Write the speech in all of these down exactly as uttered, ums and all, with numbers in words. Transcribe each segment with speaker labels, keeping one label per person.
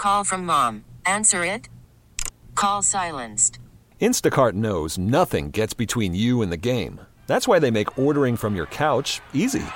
Speaker 1: call from mom. Answer it. Call silenced.
Speaker 2: Instacart knows nothing gets between you and the game. That's why they make ordering from your couch easy.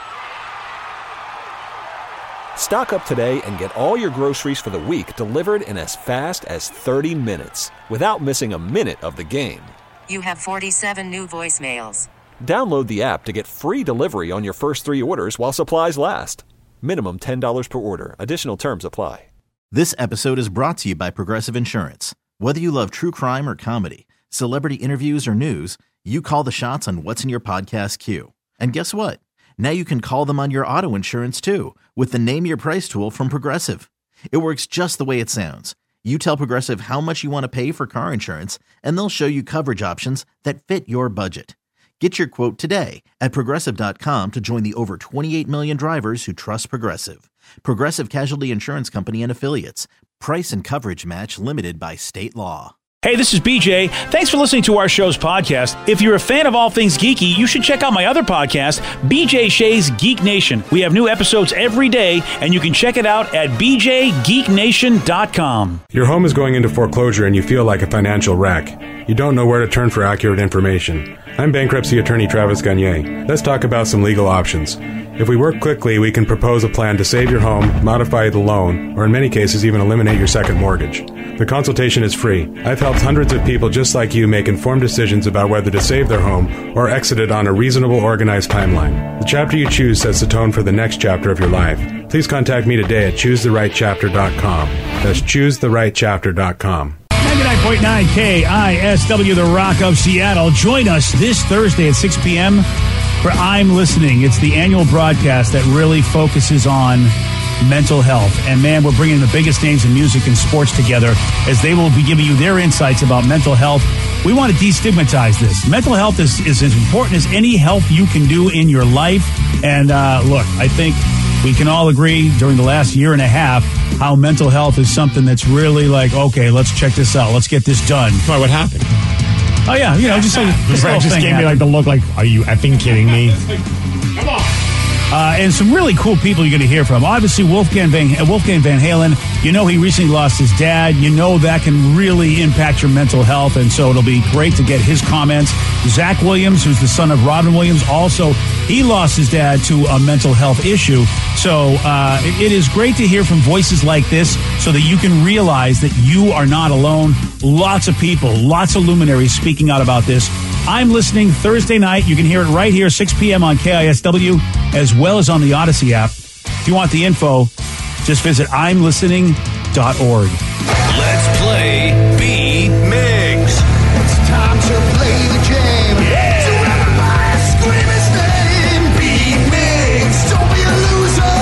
Speaker 2: Stock up today and get all your groceries for the week delivered in as fast as thirty minutes without missing a minute of the game.
Speaker 1: You have forty-seven new voicemails.
Speaker 2: Download the app to get free delivery on your first three orders while supplies last. Minimum ten dollars per order. Additional terms apply.
Speaker 3: This episode is brought to you by Progressive Insurance. Whether you love true crime or comedy, celebrity interviews or news, you call the shots on what's in your podcast queue. And guess what? Now you can call them on your auto insurance too with the Name Your Price tool from Progressive. It works just the way it sounds. You tell Progressive how much you want to pay for car insurance, and they'll show you coverage options that fit your budget. Get your quote today at Progressive dot com to join the over twenty-eight million drivers who trust Progressive. Progressive Casualty Insurance Company and Affiliates. Price and coverage match limited by state law.
Speaker 4: Hey, this is B J. Thanks for listening to our show's podcast. If you're a fan of all things geeky, you should check out my other podcast, B J Shea's Geek Nation. We have new episodes every day, and you can check it out at b j geek nation dot com.
Speaker 5: Your home is going into foreclosure and you feel like a financial wreck. You don't know where to turn for accurate information. I'm bankruptcy attorney Travis Gagne. Let's talk about some legal options. If we work quickly, we can propose a plan to save your home, modify the loan, or in many cases even eliminate your second mortgage. The consultation is free. I've helped hundreds of people just like you make informed decisions about whether to save their home or exit it on a reasonable, organized timeline. The chapter you choose sets the tone for the next chapter of your life. Please contact me today at choose the right chapter dot com. That's choose the right chapter dot com.
Speaker 4: ninety-nine point nine K I S W, The Rock of Seattle. Join us this Thursday at six p.m. for I'm Listening. It's the annual broadcast that really focuses on mental health. And, man, we're bringing the biggest names in music and sports together as they will be giving you their insights about mental health. We want to destigmatize this. Mental health is, is as important as any health you can do in your life. And, uh, look, I think we can all agree during the last year and a half how mental health is something that's really like, okay, let's check this out. Let's get this done.
Speaker 6: Why, what happened?
Speaker 4: Oh, yeah, you know, just like this
Speaker 6: Brett just gave me like the look like, are you effing kidding me?
Speaker 4: Come on. Uh, and some really cool people you're going to hear from. Obviously, Wolfgang Van, Wolfgang Van Halen. You know he recently lost his dad. You know that can really impact your mental health, and so it'll be great to get his comments. Zach Williams, who's the son of Robin Williams, also, he lost his dad to a mental health issue. So uh, it, it is great to hear from voices like this so that you can realize that you are not alone. Lots of people, lots of luminaries speaking out about this. I'm Listening Thursday night. You can hear it right here, six p.m. on K I S W, as well as on the Odyssey app. If you want the info, just visit I'm listening dot org.
Speaker 7: Let's play B Migs.
Speaker 8: It's time to play the game.
Speaker 7: Yeah.
Speaker 8: So everybody scream his name. B Migs, don't be a loser.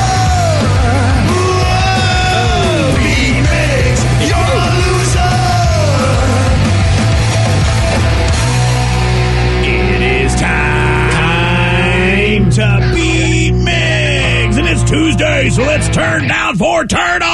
Speaker 8: Whoa. B Migs, you're a loser.
Speaker 4: It is time to be Migs, and it's Tuesday, so let's turn down for Turtles.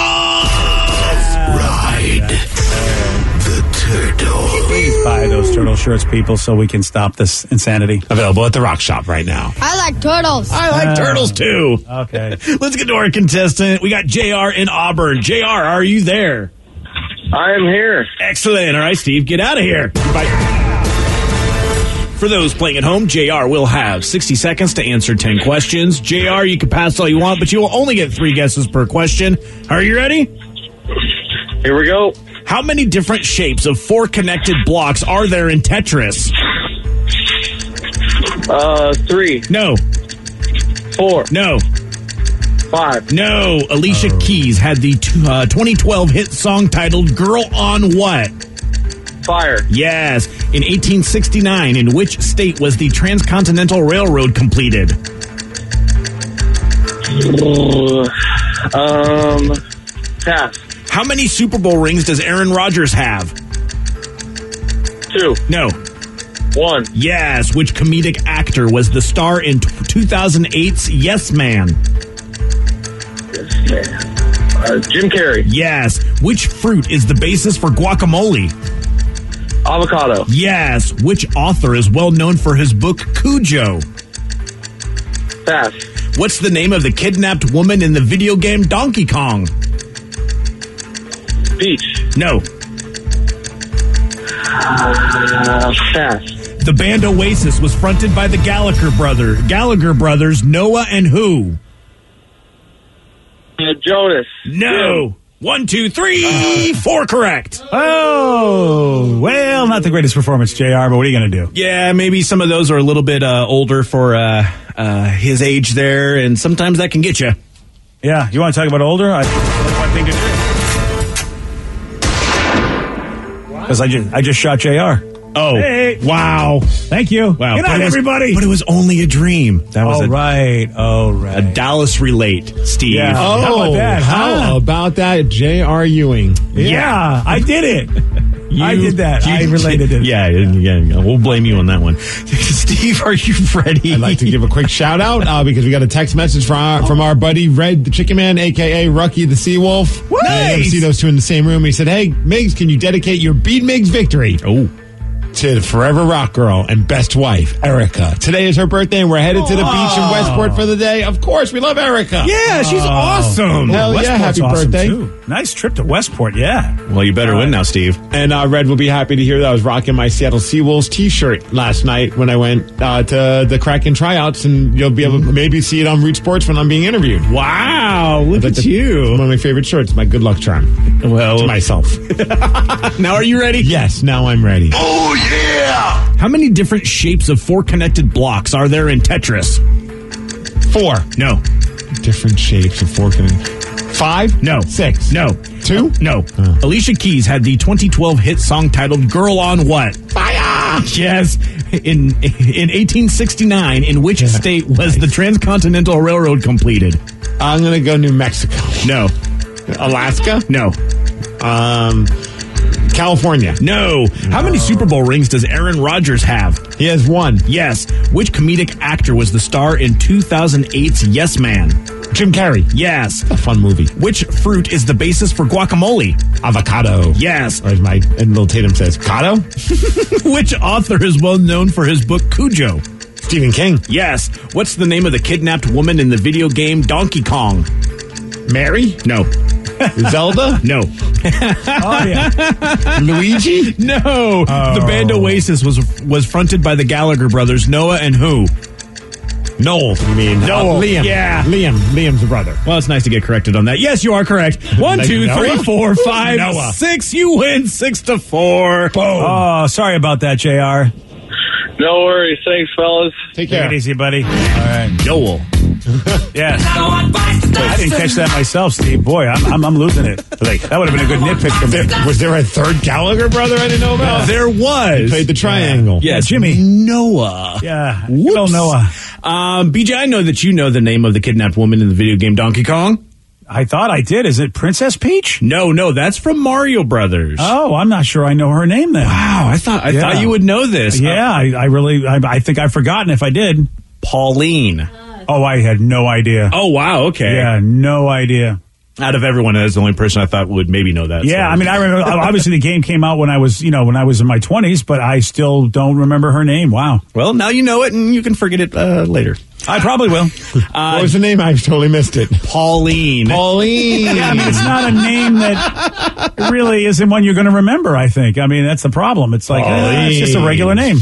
Speaker 7: Ride the turtle.
Speaker 4: Please buy those turtle shirts, people, so we can stop this insanity.
Speaker 6: Available at the Rock Shop right now.
Speaker 9: I like turtles.
Speaker 6: I like
Speaker 4: Uh,
Speaker 6: turtles too.
Speaker 4: Okay.
Speaker 6: Let's get to our contestant. We got J R in Auburn. J R, are you there?
Speaker 10: I am here.
Speaker 6: Excellent. All right, Steve, get out of here. Bye. For those playing at home, J R will have sixty seconds to answer ten questions. J R, you can pass all you want, but you will only get three guesses per question. Are you ready?
Speaker 10: Here we go.
Speaker 6: How many different shapes of four connected blocks are there in Tetris?
Speaker 10: Uh, three.
Speaker 6: No.
Speaker 10: Four.
Speaker 6: No.
Speaker 10: Five.
Speaker 6: No. Alicia
Speaker 4: Oh.
Speaker 6: Keys had the t- uh, twenty twelve hit song titled Girl on What?
Speaker 10: Fire.
Speaker 6: Yes. In eighteen sixty-nine, in which state was the Transcontinental Railroad completed?
Speaker 10: Um, pass.
Speaker 6: How many Super Bowl rings does Aaron Rodgers have?
Speaker 10: Two.
Speaker 6: No.
Speaker 10: One.
Speaker 6: Yes. Which comedic actor was the star in two thousand eight's Yes Man?
Speaker 10: Yes, man. Uh, Jim Carrey.
Speaker 6: Yes. Which fruit is the basis for guacamole?
Speaker 10: Avocado.
Speaker 6: Yes. Which author is well known for his book Cujo?
Speaker 10: Pass.
Speaker 6: What's the name of the kidnapped woman in the video game Donkey Kong?
Speaker 10: Peach.
Speaker 6: No.
Speaker 10: Uh, pass.
Speaker 6: The band Oasis was fronted by the Gallagher brother, Gallagher brothers, Noah and who?
Speaker 10: Uh, Jonas.
Speaker 6: No. One, two, three, four correct.
Speaker 4: Oh, well, not the greatest performance, J R, but what are you going to do?
Speaker 6: Yeah, maybe some of those are a little bit uh, older for uh, uh, his age there, and sometimes that can get you.
Speaker 4: Yeah, you want to talk about older? I think that's one thing to do. Because I just, I just shot J R.
Speaker 6: Oh,
Speaker 4: hey.
Speaker 6: Wow.
Speaker 4: Thank you.
Speaker 6: Wow.
Speaker 4: Good night,
Speaker 6: was,
Speaker 4: everybody.
Speaker 6: But it was only a dream. That was
Speaker 4: oh,
Speaker 6: a,
Speaker 4: right. Oh, right.
Speaker 6: a Dallas relate, Steve.
Speaker 4: Yeah.
Speaker 9: Oh,
Speaker 4: how about that?
Speaker 9: How
Speaker 4: Huh?
Speaker 9: about that, J R. Ewing?
Speaker 4: Yeah, yeah, I did it.
Speaker 6: You,
Speaker 4: I did that.
Speaker 6: You,
Speaker 4: I related it.
Speaker 6: Yeah, yeah, yeah, we'll blame you on that one. Steve, are you ready?
Speaker 9: I'd like to give a quick shout out uh, because we got a text message from our, from our buddy Red the Chicken Man, a k a. Rucky the Seawolf.
Speaker 6: Nice.
Speaker 9: I never see those two in the same room. He said, hey, Migs, can you dedicate your Beat Migs victory?
Speaker 6: Oh.
Speaker 9: To the Forever Rock Girl and best wife, Erica. Today is her birthday, and we're headed to the beach in Westport for the day. Of course, we love Erica.
Speaker 6: Yeah, she's
Speaker 4: Oh.
Speaker 6: awesome.
Speaker 9: Hell yeah,
Speaker 4: Westport's
Speaker 9: happy
Speaker 4: awesome,
Speaker 9: birthday.
Speaker 4: too. Nice trip to Westport, yeah.
Speaker 6: Well, you better win now, Steve.
Speaker 9: And uh, Red will be happy to hear that I was rocking my Seattle Seawolves t-shirt last night when I went uh, to the Kraken tryouts, and you'll be able to maybe see it on Root Sports when I'm being interviewed.
Speaker 6: Wow, look
Speaker 9: That's
Speaker 6: at
Speaker 9: the-
Speaker 6: you.
Speaker 9: One of my favorite shirts, my good luck charm
Speaker 6: Well,
Speaker 9: to myself.
Speaker 6: now are you ready?
Speaker 9: Yes, now I'm ready.
Speaker 7: Oh, yeah!
Speaker 6: How many different shapes of four connected blocks are there in Tetris?
Speaker 9: Four.
Speaker 6: No.
Speaker 9: Different shapes of four. Can- Five?
Speaker 6: No.
Speaker 9: Six?
Speaker 6: No.
Speaker 9: Two?
Speaker 6: No.
Speaker 9: Uh.
Speaker 6: Alicia Keys had the twenty twelve hit song titled Girl on What?
Speaker 9: Fire!
Speaker 6: Yes. In in eighteen sixty-nine, in which state was the Transcontinental Railroad completed?
Speaker 9: I'm going to go New Mexico.
Speaker 6: No.
Speaker 9: Alaska?
Speaker 6: No.
Speaker 9: Um, California.
Speaker 6: No. How many Super Bowl rings does Aaron Rodgers have?
Speaker 9: He has one.
Speaker 6: Yes. Which comedic actor was the star in two thousand eight's Yes Man?
Speaker 9: Jim Carrey.
Speaker 6: Yes.
Speaker 9: A fun movie.
Speaker 6: Which fruit is the basis for guacamole?
Speaker 9: Avocado.
Speaker 6: Yes.
Speaker 9: Or as my and Lil Tatum says, Cado?
Speaker 6: Which author is well known for his book Cujo?
Speaker 9: Stephen King.
Speaker 6: Yes. What's the name of the kidnapped woman in the video game Donkey Kong?
Speaker 9: Mary?
Speaker 6: No.
Speaker 9: Zelda?
Speaker 6: No.
Speaker 4: Oh, yeah.
Speaker 9: Luigi?
Speaker 6: No.
Speaker 4: Oh.
Speaker 6: The band Oasis was was fronted by the Gallagher brothers, Noah and who?
Speaker 9: Noel, you mean?
Speaker 6: Noel,
Speaker 9: Uh, Liam.
Speaker 6: yeah.
Speaker 9: Liam. Liam's the brother.
Speaker 6: Well, it's nice to get corrected on that. Yes, you are correct. One,
Speaker 9: Like
Speaker 6: two,
Speaker 9: Noah?
Speaker 6: three, four, five,
Speaker 9: Noah.
Speaker 6: six. You win six to four. Boom.
Speaker 4: Oh, sorry about that, J R.
Speaker 10: No worries. Thanks, fellas.
Speaker 9: Take
Speaker 4: Take
Speaker 9: care.
Speaker 4: it easy, buddy. All right.
Speaker 6: Noel.
Speaker 4: Yeah. I didn't catch that myself, Steve. Boy, I'm, I'm, I'm losing it. Like, that would have been a good nitpick for me.
Speaker 9: There, was there a third Gallagher brother I didn't know about?
Speaker 6: There was.
Speaker 9: Played the triangle.
Speaker 6: Yeah,
Speaker 4: Jimmy.
Speaker 6: Noah.
Speaker 4: Yeah.
Speaker 6: Whoops.
Speaker 4: Good old Noah.
Speaker 6: Um, B J, I know that you know the name of the kidnapped woman in the video game Donkey Kong.
Speaker 4: I thought I did. Is it Princess Peach?
Speaker 6: No, no, that's from Mario Brothers.
Speaker 4: Oh, I'm not sure I know her name then.
Speaker 6: Wow, I thought I
Speaker 4: Yeah.
Speaker 6: thought you would know this.
Speaker 4: Yeah, I, I really, I, I think I've forgotten if I did.
Speaker 6: Pauline.
Speaker 4: Oh, I had no idea.
Speaker 6: Oh, wow, okay.
Speaker 4: Yeah, no idea.
Speaker 6: Out of everyone, that's the only person I thought would maybe know that.
Speaker 4: Yeah,
Speaker 6: so.
Speaker 4: I mean, I remember, obviously the game came out when I was, you know, when I was in my twenties, but I still don't remember her name. Wow.
Speaker 6: Well, now you know it, and you can forget it uh, later.
Speaker 4: I probably will.
Speaker 6: Uh,
Speaker 9: What was the name? I've totally missed it.
Speaker 6: Pauline.
Speaker 9: Pauline.
Speaker 4: Yeah, I mean, it's not a name that really isn't one you're going to remember, I think. I mean, that's the problem. It's like, eh, it's just a regular name.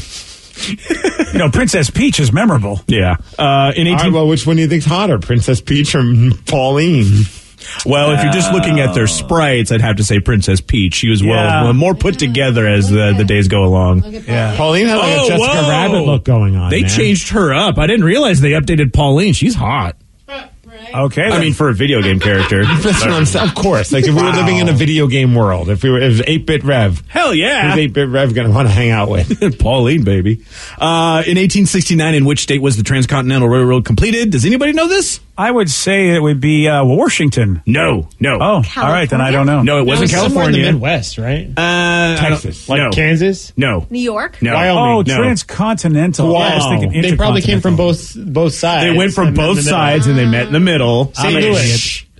Speaker 4: You know, Princess Peach is memorable.
Speaker 6: Yeah. Uh, in
Speaker 9: All right,
Speaker 6: eighteen.
Speaker 9: well, which one do you think's hotter, Princess Peach or Pauline?
Speaker 6: Well, if you're just looking at their sprites, I'd have to say Princess Peach. She was well,
Speaker 4: Yeah.
Speaker 6: well more put together as the, the days go along.
Speaker 4: Yeah.
Speaker 9: Pauline had like
Speaker 6: Oh,
Speaker 9: a Jessica
Speaker 6: whoa.
Speaker 9: Rabbit look going on.
Speaker 6: They
Speaker 9: man.
Speaker 6: changed her up. I didn't realize they updated Pauline. She's hot.
Speaker 4: Okay.
Speaker 6: I
Speaker 4: then.
Speaker 6: mean, for a video game character.
Speaker 9: That's what I'm saying. Of course. Like if we were living in a video game world, if we were, it was eight-bit Rev.
Speaker 6: Hell yeah.
Speaker 9: Who's eight-bit Rev going to want to hang out with?
Speaker 6: Pauline, baby. Uh, in eighteen sixty-nine, in which state was the Transcontinental Railroad completed? Does anybody know this?
Speaker 4: I would say it would be uh, Washington.
Speaker 6: No, no.
Speaker 4: Oh, all right, then I don't know.
Speaker 6: No, it wasn't
Speaker 11: Somewhere in the
Speaker 6: California.
Speaker 11: Midwest, right?
Speaker 6: Uh, I don't-
Speaker 9: Texas.
Speaker 11: Like
Speaker 6: no.
Speaker 11: Kansas?
Speaker 6: No.
Speaker 12: New York?
Speaker 6: No.
Speaker 9: Wyoming.
Speaker 4: Oh,
Speaker 6: No.
Speaker 4: transcontinental. I was thinking
Speaker 11: They probably came from
Speaker 4: intercontinental.
Speaker 11: both both sides.
Speaker 6: They went from
Speaker 11: and then
Speaker 6: both
Speaker 11: the middle.
Speaker 6: sides and they met in the middle.
Speaker 11: Saint
Speaker 6: I'm an
Speaker 11: Louis.
Speaker 6: idiot.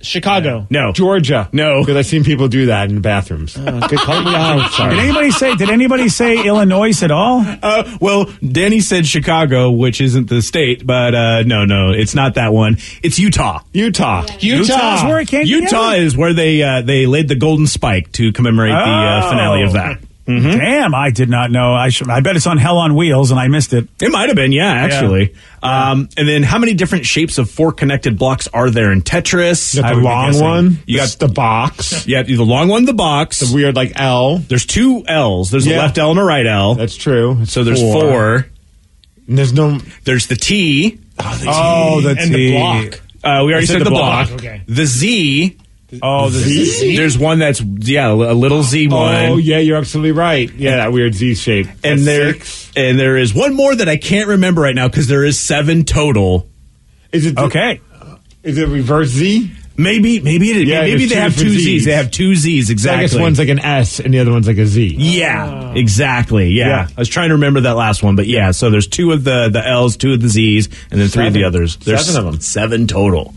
Speaker 9: Chicago.
Speaker 6: No.
Speaker 9: Georgia.
Speaker 6: No.
Speaker 9: Because I've seen people do that in the bathrooms. Uh, good call me out. Sorry.
Speaker 4: Did anybody say? Did anybody say Illinois at all?
Speaker 6: Uh, well, Danny said Chicago, which isn't the state, but uh, no, no, it's not that one. It's Utah.
Speaker 9: Utah.
Speaker 4: Utah's where it came
Speaker 6: Utah
Speaker 4: together?
Speaker 6: is where they uh, they laid the golden spike to commemorate the uh,
Speaker 4: Oh.
Speaker 6: finale of that. Mhm.
Speaker 4: Damn, I did not know. I should. I bet it's on Hell on Wheels, and I missed it.
Speaker 6: It might have been, yeah, actually. Um, and then, how many different shapes of four connected blocks are there in Tetris?
Speaker 9: You got
Speaker 6: I
Speaker 9: the
Speaker 6: would be
Speaker 9: long
Speaker 6: guessing.
Speaker 9: one.
Speaker 6: You got
Speaker 9: the box.
Speaker 6: Yeah, the long one, the box.
Speaker 9: The weird like L.
Speaker 6: There's two L's. There's a
Speaker 9: Yeah.
Speaker 6: left L and a right L.
Speaker 9: That's true. It's
Speaker 6: so there's
Speaker 9: four.
Speaker 6: four.
Speaker 9: And there's no.
Speaker 6: There's the T.
Speaker 9: Oh, the,
Speaker 4: Oh, the
Speaker 9: and
Speaker 4: T.
Speaker 9: the block.
Speaker 6: Uh, we already
Speaker 9: I
Speaker 6: said, the block.
Speaker 9: Okay.
Speaker 6: The Z.
Speaker 4: Oh, the
Speaker 9: Z?
Speaker 6: There's one that's yeah, a little Z one.
Speaker 9: Oh, yeah, you're absolutely right. Yeah, that weird Z shape.
Speaker 6: and
Speaker 9: That's
Speaker 6: there
Speaker 9: six.
Speaker 6: and there is one more that I can't remember right now because there is seven total.
Speaker 9: Is it the-
Speaker 4: Okay.
Speaker 9: Is it reverse Z?
Speaker 6: Maybe maybe it,
Speaker 9: Yeah,
Speaker 6: maybe
Speaker 9: there's
Speaker 6: they
Speaker 9: two
Speaker 6: have two
Speaker 9: different
Speaker 6: Z's.
Speaker 9: Z's.
Speaker 6: They have two Z's
Speaker 9: So I
Speaker 6: exactly.
Speaker 9: guess one's like an S and the other one's like a Z.
Speaker 6: Yeah, exactly. Yeah.
Speaker 9: Yeah.
Speaker 6: I was trying to remember that last one, but yeah. So there's two of the the L's, two of the Z's, and then three of the
Speaker 9: Seven.
Speaker 6: others. There's
Speaker 9: Seven of them.
Speaker 6: seven total.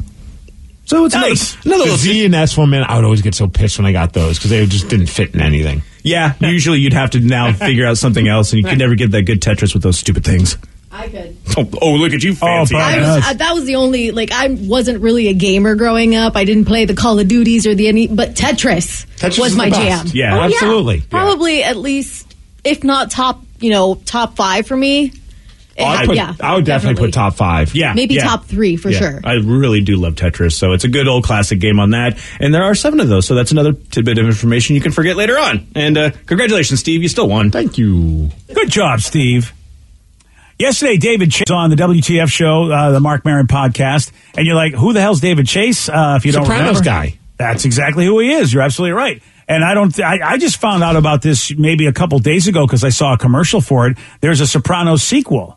Speaker 6: So it's
Speaker 4: Nice.
Speaker 6: another, another
Speaker 9: The
Speaker 6: little
Speaker 9: Z and S one, man, I would always get so pissed when I got those because they just didn't fit in anything.
Speaker 6: Yeah, usually you'd have to now figure out something else, and you could never get that good Tetris with those stupid things.
Speaker 11: I could.
Speaker 6: Oh, oh look at you, fancy.
Speaker 4: Oh,
Speaker 11: I
Speaker 4: Yes.
Speaker 11: was, uh, that was the only, like, I wasn't really a gamer growing up. I didn't play the Call of Duties or the any, but Tetris,
Speaker 9: Tetris
Speaker 11: was
Speaker 9: is
Speaker 11: my
Speaker 9: the
Speaker 11: jam.
Speaker 9: best.
Speaker 6: Yeah,
Speaker 11: Oh,
Speaker 9: absolutely. Yeah.
Speaker 11: Probably at least, if not top, you know, top five for me. It
Speaker 9: I,
Speaker 11: had-
Speaker 9: put,
Speaker 11: yeah,
Speaker 9: I would definitely, put top five.
Speaker 6: Yeah,
Speaker 11: Maybe
Speaker 6: yeah.
Speaker 11: top three for
Speaker 6: Yeah,
Speaker 11: sure.
Speaker 6: I really do love Tetris, so it's a good old classic game on that. And there are seven of those, so that's another tidbit of information you can forget later on. And uh, congratulations, Steve, you still won.
Speaker 9: Thank you.
Speaker 4: Good job, Steve. Yesterday, David Chase was on the W T F show, uh, the Mark Maron podcast, and you're like, who the hell's David Chase? Uh, if you don't
Speaker 9: Sopranos
Speaker 4: remember.
Speaker 9: guy.
Speaker 4: That's exactly who he is. You're absolutely right. And I don't, I, I just found out about this maybe a couple days ago because I saw a commercial for it. There's a Sopranos sequel,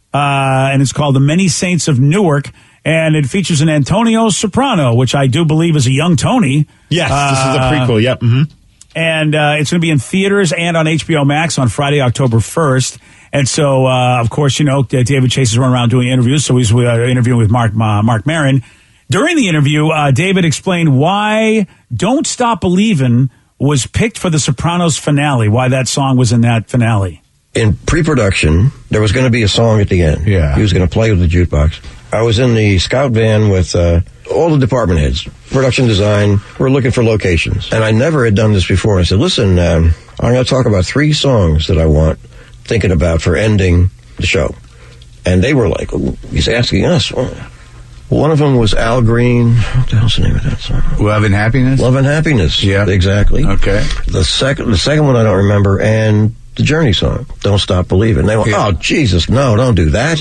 Speaker 4: uh, and it's called The Many Saints of Newark, and it features an Antonio Soprano, which I do believe is a young Tony.
Speaker 9: Yes, this is a
Speaker 4: Uh,
Speaker 9: prequel. Yep. Mm-hmm.
Speaker 4: And uh, it's going to be in theaters and on H B O Max on Friday, October first. And so, uh, of course, you know, David Chase is running around doing interviews, so he's uh, interviewing with Mark uh, Mark Maron. During the interview, uh, David explained why "Don't Stop Believin'" was picked for the Sopranos finale, why that song was in that finale.
Speaker 12: In pre-production, there was going to be a song at the end.
Speaker 9: Yeah.
Speaker 12: He was going to play with the jukebox. I was in the scout van with uh, all the department heads, production design. We're looking for locations. And I never had done this before. I said, listen, um, I'm going to talk about three songs that I want, thinking about for ending the show. And they were like, oh, he's asking us. Well, one of them was Al Green. What the hell's the name of that song?
Speaker 13: Love and Happiness?
Speaker 12: Love and Happiness.
Speaker 13: Yeah.
Speaker 12: Exactly.
Speaker 13: Okay.
Speaker 12: The second, the second one I don't remember, and the Journey song, Don't Stop Believing. They went,
Speaker 13: Yeah.
Speaker 12: oh, Jesus, no, don't do that.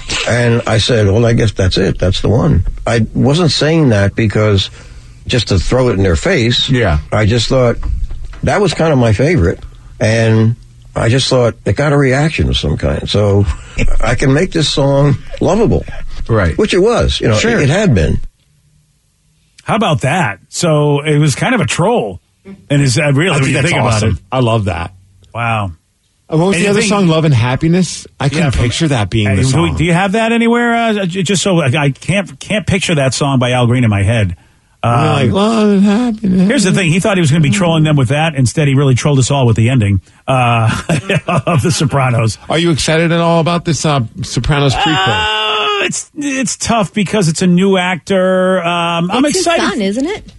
Speaker 12: And I said, well, I guess that's it. That's the one. I wasn't saying that because just to throw it in their face.
Speaker 13: Yeah.
Speaker 12: I just thought that was kind of my favorite. And I just thought it got a reaction of some kind. So I can make this song lovable.
Speaker 13: Right.
Speaker 12: Which it was. You know,
Speaker 13: Sure.
Speaker 12: it, it had been.
Speaker 4: How about that? So it was kind of a troll. And is that really,
Speaker 9: I
Speaker 4: when
Speaker 9: think
Speaker 4: you
Speaker 9: that's
Speaker 4: think
Speaker 9: awesome.
Speaker 4: about it?
Speaker 9: I love that.
Speaker 4: Wow.
Speaker 9: Uh, what was
Speaker 4: And
Speaker 9: the
Speaker 4: you
Speaker 9: other
Speaker 4: think-
Speaker 9: song, Love and Happiness? I couldn't
Speaker 4: Yeah, from-
Speaker 9: picture that being
Speaker 4: Hey,
Speaker 9: the
Speaker 4: do,
Speaker 9: song.
Speaker 4: do you have that anywhere? Uh, j- just so I I can't can't picture that song by Al Green in my head.
Speaker 9: You're
Speaker 4: Um,
Speaker 9: like, Love and Happiness.
Speaker 4: Here's the thing: he thought he was going to be trolling them with that. Instead, he really trolled us all with the ending uh, of The Sopranos.
Speaker 9: Are you excited at all about this uh, Sopranos prequel?
Speaker 4: Uh, it's it's tough because it's a new actor. Um, I'm
Speaker 11: It's
Speaker 4: excited.
Speaker 11: his son, isn't it?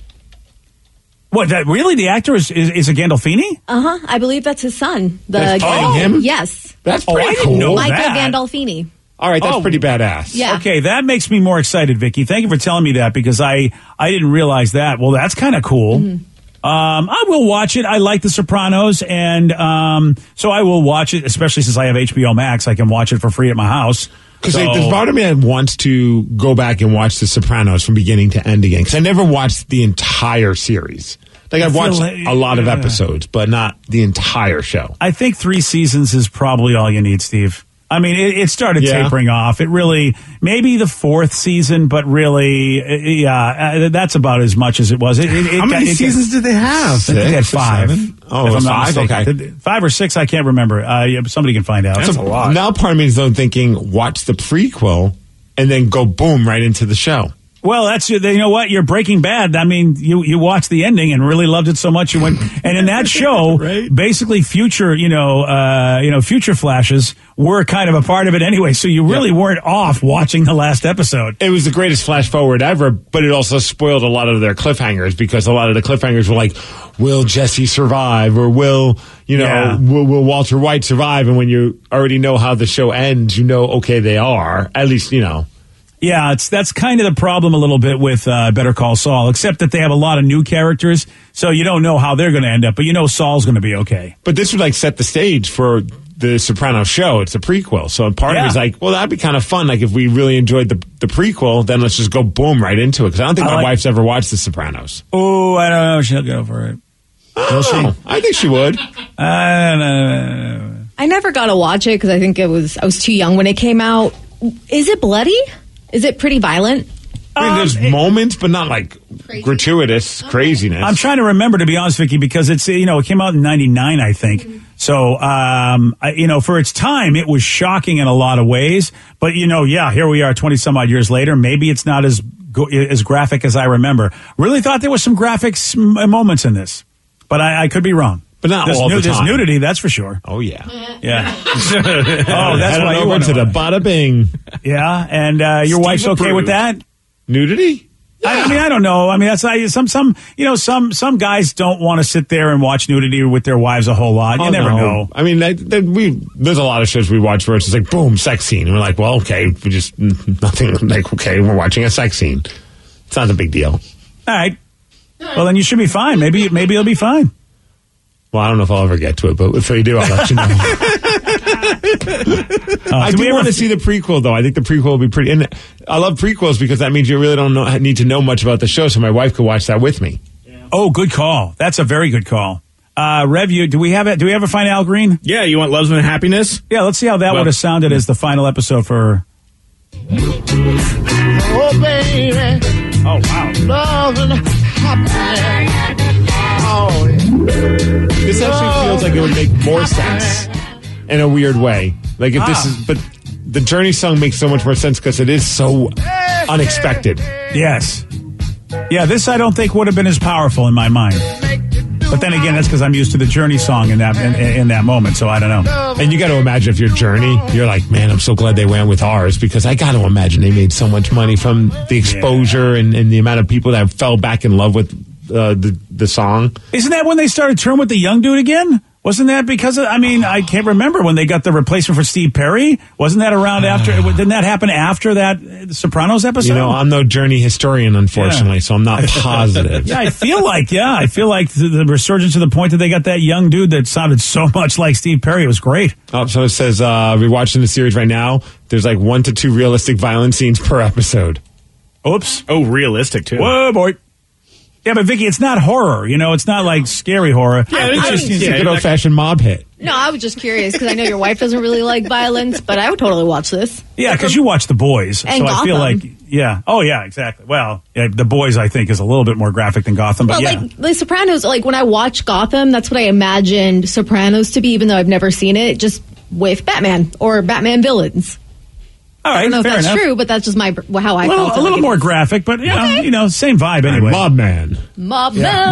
Speaker 4: What? That, really? The actor is is, is a Gandolfini?
Speaker 11: Uh huh. I believe that's his son. The
Speaker 9: That's playing him?
Speaker 11: Yes,
Speaker 9: That's
Speaker 4: Oh,
Speaker 9: pretty
Speaker 4: I didn't
Speaker 9: cool.
Speaker 4: know
Speaker 11: Michael
Speaker 4: that.
Speaker 11: Gandolfini.
Speaker 9: All right, that's
Speaker 4: Oh.
Speaker 9: pretty badass.
Speaker 11: Yeah.
Speaker 4: Okay, that makes me more excited, Vicky. Thank you for telling me that because I I didn't realize that. Well, that's kind of cool.
Speaker 11: Mm-hmm.
Speaker 4: Um, I will watch it. I like The Sopranos, and um, so I will watch it. Especially since I have H B O Max, I can watch it for free at my house.
Speaker 9: Because
Speaker 4: So-
Speaker 9: there's part of me that wants to go back and watch The Sopranos from beginning to end again. Because I never watched the entire series. Like, I've
Speaker 4: I feel
Speaker 9: watched
Speaker 4: like-
Speaker 9: a lot of
Speaker 4: yeah.
Speaker 9: episodes, but not the entire show.
Speaker 4: I think three seasons is probably all you need, Steve. I mean, it, it started
Speaker 9: Yeah.
Speaker 4: tapering off. It really, maybe the fourth season, but really, uh, yeah, uh, that's about as much as it was. It, it, it
Speaker 9: How many
Speaker 4: got- it-
Speaker 9: seasons did they have?
Speaker 4: I think they had
Speaker 9: Six or
Speaker 4: five.
Speaker 9: seven? Oh,
Speaker 4: if I'm not
Speaker 9: five?
Speaker 4: mistaken.
Speaker 9: Okay.
Speaker 4: Five or six, I can't remember. Uh, yeah, somebody can find out.
Speaker 9: So Now part of me is though thinking, watch the prequel and then go boom right into the show.
Speaker 4: Well, that's you know what, you're Breaking Bad. I mean, you you watched the ending and really loved it so much you went. And in that show, right? Basically, future you know uh, you know future flashes were kind of a part of it anyway. So you really yeah. weren't off watching the last episode.
Speaker 9: It was the greatest flash forward ever, but it also spoiled a lot of their cliffhangers because a lot of the cliffhangers were like, "Will Jesse survive?" or "Will you know yeah. will, will Walter White survive?" And when you already know how the show ends, you know, okay, they are at least you know.
Speaker 4: Yeah, it's that's kind of the problem a little bit with uh, Better Call Saul, except that they have a lot of new characters, so you don't know how they're going to end up, but you know Saul's going to be okay.
Speaker 9: But this would like set the stage for the Sopranos show. It's a prequel, so part yeah. of me is like, well, that'd be kind of fun. Like if we really enjoyed the the prequel, then let's just go boom right into it. Because I don't think I my like, wife's ever watched The Sopranos.
Speaker 4: Oh, I don't know. She'll go for it.
Speaker 9: Oh, she? I think she would.
Speaker 4: I don't know.
Speaker 11: I never got to watch it because I think it was I was too young when it came out. Is it bloody? Is it pretty violent?
Speaker 9: I mean, there's um, it, moments, but not like crazy. gratuitous okay. craziness.
Speaker 4: I'm trying to remember, to be honest, Vicky, because it's, you know, it came out in ninety-nine, I think. Mm-hmm. So, um, I, you know, for its time, it was shocking in a lot of ways. But, you know, yeah, here we are twenty some odd years later. Maybe it's not as go, as graphic as I remember. Really thought there was some graphic moments in this, but I, I could be wrong.
Speaker 9: But not
Speaker 4: there's
Speaker 9: all
Speaker 4: nu-
Speaker 9: the time.
Speaker 4: There's nudity, that's for sure.
Speaker 9: Oh, yeah.
Speaker 4: Yeah. oh, that's why you
Speaker 9: went to the bada bing.
Speaker 4: Yeah, and uh, your
Speaker 9: Steve
Speaker 4: wife's okay
Speaker 9: approved.
Speaker 4: with that?
Speaker 9: Nudity?
Speaker 4: Yeah. I, I mean, I don't know. I mean, that's I, some some you know some some guys don't want to sit there and watch nudity with their wives a whole lot. You oh, never
Speaker 9: no.
Speaker 4: know.
Speaker 9: I mean, they, they, we there's a lot of shows we watch where it's just like boom, sex scene, and we're like, well, okay, we just nothing. Like, okay, we're watching a sex scene. It's not a big deal.
Speaker 4: All right. Well, then you should be fine. Maybe maybe it'll be fine.
Speaker 9: Well, I don't know if I'll ever get to it, but if we do, I'll let you know. uh, I do want to see the prequel, though. I think the prequel will be pretty. And I love prequels because that means you really don't know, need to know much about the show, so my wife could watch that with me.
Speaker 4: Yeah. Oh, good call. That's a very good call. Uh, Rev, you, do we have it? Do we ever find Al Green?
Speaker 6: Yeah, you want Loves and Happiness?
Speaker 4: Yeah, let's see how that well, would have sounded as the final episode for.
Speaker 8: Oh, baby.
Speaker 4: Oh, wow.
Speaker 8: Love and happiness. Oh, yeah.
Speaker 9: This actually feels like it would make more sense in a weird way. Like if ah. this is, but the Journey song makes so much more sense because it is so unexpected.
Speaker 4: Yes. Yeah, this I don't think would have been as powerful in my mind. But then again, that's because I'm used to the Journey song in that in, in that moment, so I don't know.
Speaker 9: And you got to imagine if you're Journey, you're like, man, I'm so glad they went with ours because I got to imagine they made so much money from the exposure yeah. and, and the amount of people that fell back in love with uh, the the song.
Speaker 4: Isn't that when they started touring with the young dude again? Wasn't that because of, I mean, I can't remember when they got the replacement for Steve Perry. Wasn't that around after, didn't that happen after that uh, Sopranos episode?
Speaker 9: You know, I'm no Journey historian, unfortunately, yeah. so I'm not positive.
Speaker 4: yeah, I feel like, yeah, I feel like the, the resurgence to the point that they got that young dude that sounded so much like Steve Perry. It was great.
Speaker 9: Oh, so it says, uh, we're watching the series right now. There's like one to two realistic violent scenes per episode.
Speaker 4: Oops.
Speaker 6: Oh, realistic too.
Speaker 4: Whoa, boy. Yeah, but Vicky, it's not horror. You know, it's not like scary horror.
Speaker 9: Yeah, it's I, just I, it's yeah, a good old-fashioned mob hit.
Speaker 11: No, I was just curious because I know your wife doesn't really like violence, but I would totally watch this.
Speaker 4: Yeah, because you watch The Boys,
Speaker 11: and
Speaker 4: so
Speaker 11: Gotham.
Speaker 4: I feel like, yeah, oh yeah, exactly. Well, yeah, The Boys I think is a little bit more graphic than Gotham, but,
Speaker 11: but
Speaker 4: yeah,
Speaker 11: like The Sopranos. Like when I watch Gotham, that's what I imagined Sopranos to be, even though I've never seen it. Just with Batman or Batman villains.
Speaker 4: All right,
Speaker 11: I don't know
Speaker 4: fair
Speaker 11: if that's
Speaker 4: enough.
Speaker 11: true, but that's just my how I
Speaker 4: a little,
Speaker 11: felt.
Speaker 4: A little more graphic, but you know,
Speaker 11: okay.
Speaker 4: you know, same vibe anyway.
Speaker 9: Mob Man.
Speaker 11: Mob
Speaker 4: yeah.
Speaker 11: Man.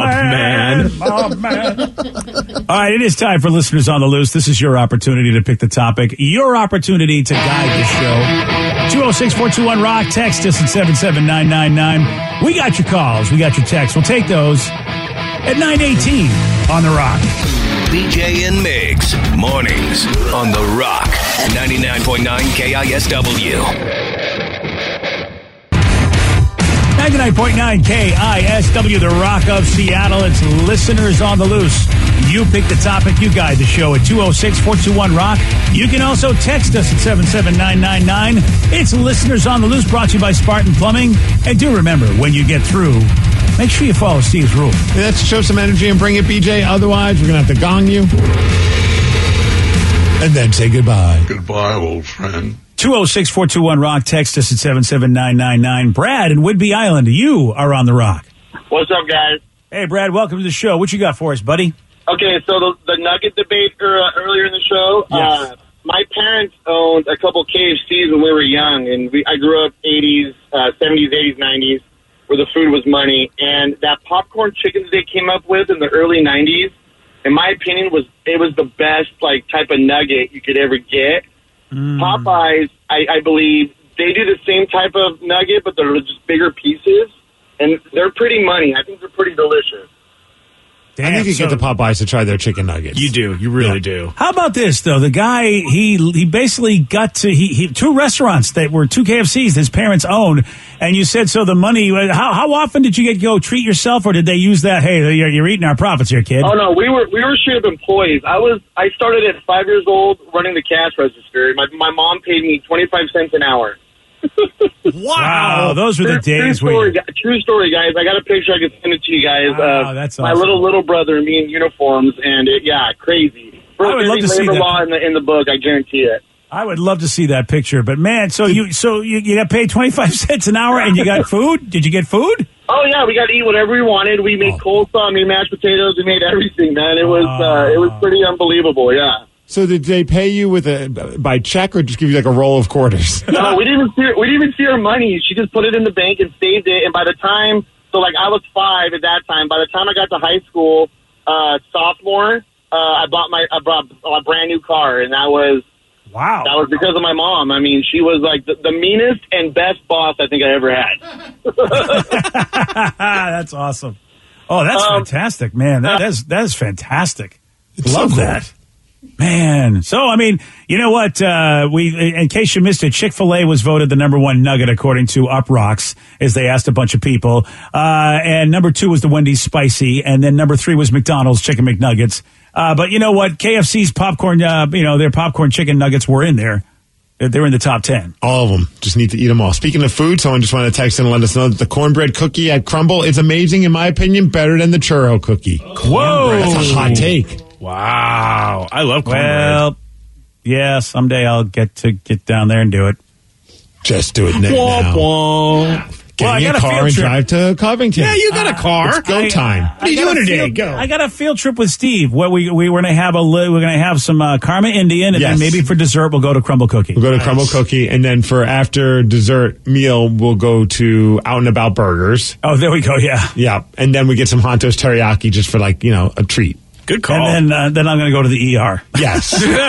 Speaker 4: Mob,
Speaker 9: Mob
Speaker 4: Man. Mob Man. All right, it is time for Listeners on the Loose. This is your opportunity to pick the topic, your opportunity to guide the show. two oh six, four two one, ROCK. Text us at seven seven nine nine nine. We got your calls. We got your texts. We'll take those at nine eighteen on The Rock.
Speaker 7: B J and Migs, mornings on The Rock, ninety-nine point nine K I S W.
Speaker 4: ninety-nine point nine K I S W, The Rock of Seattle. It's Listeners on the Loose. You pick the topic, you guide the show at two oh six, four two one, ROCK. You can also text us at seven seven nine nine nine. It's Listeners on the Loose, brought to you by Spartan Plumbing. And do remember, when you get through, make sure you follow Steve's rule.
Speaker 9: Let's show some energy and bring it, B J. Otherwise, we're going to have to gong you. And then say goodbye.
Speaker 13: Goodbye, old friend.
Speaker 4: two oh six, four two one, ROCK. Text us at seven seven nine nine nine. Brad in Whidbey Island, you are on The Rock.
Speaker 10: What's up, guys?
Speaker 4: Hey, Brad, welcome to the show. What you got for us, buddy?
Speaker 10: Okay, so the, the Nugget debate er, uh, earlier in the show,
Speaker 4: yes.
Speaker 10: uh,
Speaker 13: my parents owned a couple K F Cs when we were young, and we, I grew up eighties, uh, seventies, eighties, nineties, where the food was money. And that popcorn chicken that they came up with in the early nineties, in my opinion, was it was the best like type of nugget you could ever get. Mm. Popeyes, I, I believe, they do the same type of nugget, but they're just bigger pieces, and they're pretty money. I think they're pretty delicious.
Speaker 9: Damn, I think you so, get the Popeyes to try their chicken nuggets.
Speaker 6: You do. You really
Speaker 4: yeah.
Speaker 6: do.
Speaker 4: How about this, though? The guy, he he basically got to, he, he two restaurants that were two K F Cs his parents owned, and you said, so the money, how how often did you get to go treat yourself, or did they use that, hey, you're, you're eating our profits here, kid?
Speaker 13: Oh, no, we were we were straight up employees. I was I started at five years old running the cash register. My, my mom paid me twenty-five cents an hour.
Speaker 4: Wow, those were the
Speaker 13: true,
Speaker 4: days.
Speaker 13: True story,
Speaker 4: where you...
Speaker 13: true story, guys. I got a picture. I can send it to you guys.
Speaker 4: Wow,
Speaker 13: uh,
Speaker 4: that's
Speaker 13: my
Speaker 4: awesome.
Speaker 13: little little brother and me in uniforms, and it, yeah, crazy. First
Speaker 4: I would love to see
Speaker 13: labor
Speaker 4: that.
Speaker 13: law in the in the book. I guarantee it.
Speaker 4: I would love to see that picture, but man, so you so you, you got paid twenty-five cents an hour, and you got food? Did you get food?
Speaker 13: Oh yeah, we got to eat whatever we wanted. We made oh. coleslaw, we made mashed potatoes, we made everything, man. It was
Speaker 4: oh.
Speaker 13: uh, it was pretty unbelievable. Yeah.
Speaker 9: So did they pay you with a by check or just give you like a roll of quarters?
Speaker 13: No, we didn't even see her, we didn't even see her money. She just put it in the bank and saved it. And by the time, so like I was five at that time. By the time I got to high school, uh, sophomore, uh, I bought my I bought a brand new car, and that was
Speaker 4: wow.
Speaker 13: That was because of my mom. I mean, she was like the, the meanest and best boss I think I ever
Speaker 4: had. That's awesome. Oh, that's um, fantastic, man. That is that is fantastic.
Speaker 9: It's
Speaker 4: Love
Speaker 9: so cool.
Speaker 4: that. Man, so I mean, you know what? Uh, we, in case you missed it, Chick-fil-A was voted the number one nugget according to UpRocks, as they asked a bunch of people. Uh, and number two was the Wendy's Spicy, and then number three was McDonald's Chicken McNuggets. Uh, but you know what? K F C's popcorn, uh, you know, their popcorn chicken nuggets were in there. They're in the top ten.
Speaker 9: All of them. Just need to eat them all. Speaking of food, someone just wanted to text in and let us know that the cornbread cookie at Crumble is amazing, in my opinion, better than the churro cookie.
Speaker 4: Whoa!
Speaker 9: That's a hot take.
Speaker 6: Wow. I love cornbread.
Speaker 4: Well, yeah, someday I'll get to get down there and do it.
Speaker 9: Just do it now.
Speaker 6: Womp womp.
Speaker 9: Get
Speaker 4: Well, I
Speaker 9: in
Speaker 4: got
Speaker 9: your
Speaker 4: a
Speaker 9: car
Speaker 4: field
Speaker 9: and
Speaker 4: trip.
Speaker 9: drive to Covington.
Speaker 6: Yeah, you got a car.
Speaker 9: It's go
Speaker 4: I-
Speaker 9: time.
Speaker 4: I
Speaker 9: What are you
Speaker 4: got
Speaker 9: doing
Speaker 4: a
Speaker 9: today?
Speaker 4: field-
Speaker 9: Go.
Speaker 4: I got a field trip with Steve. Where we we were gonna have a li- we're gonna have some uh, Karma Indian, and
Speaker 9: Yes.
Speaker 4: then maybe for dessert we'll go to Crumble Cookie.
Speaker 9: We'll go to Crumble Cookie, and then for after dessert meal, we'll go to Out and About Burgers.
Speaker 4: Oh, there we go. Yeah,
Speaker 9: Yeah, and then we get some Hontos teriyaki just for like, you know, a treat.
Speaker 6: Good call.
Speaker 4: and then uh, then I'm gonna go to the E R.
Speaker 9: Yes.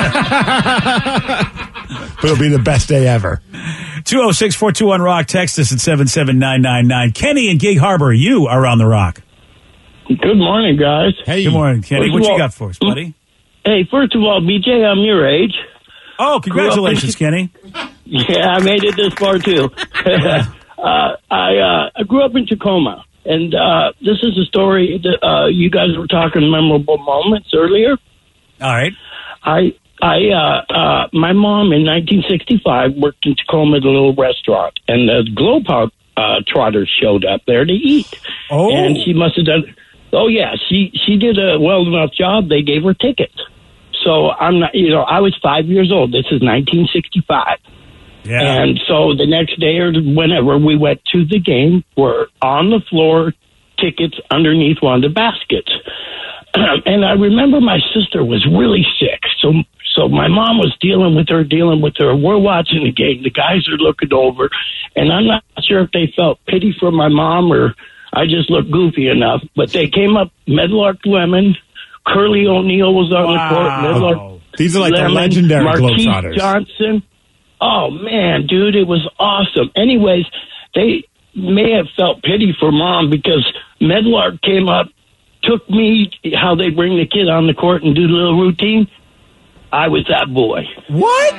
Speaker 9: But it'll be the best day ever.
Speaker 4: two oh six, four two one, rock. Text us at seven seven nine nine nine. Kenny in Gig Harbor, you are on the Rock.
Speaker 14: Good morning, guys.
Speaker 9: Hey.
Speaker 4: Good morning, Kenny.
Speaker 14: First
Speaker 4: What
Speaker 14: of
Speaker 4: you
Speaker 14: all-
Speaker 4: got for us, buddy?
Speaker 14: Hey, first of all, B J, I'm your age.
Speaker 4: Oh, congratulations, Kenny.
Speaker 14: Yeah, I made it this far, too. uh, I, uh, I grew up in Tacoma, and uh, this is a story that uh, you guys were talking memorable moments earlier.
Speaker 4: All right.
Speaker 14: I, I, uh, uh, my mom in nineteen sixty-five worked in Tacoma at a little restaurant, and the Globetrotters uh, Trotters showed up there to eat.
Speaker 4: Oh.
Speaker 14: And she must have done, oh, yeah, she, she did a well enough job, they gave her tickets. So I'm not, you know, I was five years old. This is nineteen sixty-five.
Speaker 4: Yeah.
Speaker 14: And so the next day or whenever we went to the game, were on the floor, tickets underneath one of the baskets. And I remember my sister was really sick. So so my mom was dealing with her, dealing with her. We're watching the game. The guys are looking over. And I'm not sure if they felt pity for my mom or I just looked goofy enough. But they came up, Medlark Lemon, Curly O'Neill was on
Speaker 4: Wow.
Speaker 14: the court. Medlark
Speaker 9: These are like
Speaker 14: Lemon,
Speaker 9: the legendary
Speaker 14: Marquise
Speaker 9: Globetrotters.
Speaker 14: Johnson. Oh, man, dude, it was awesome. Anyways, they may have felt pity for mom because Medlark came up, took me, how they bring the kid on the court and do the little routine. I was that boy.
Speaker 4: What?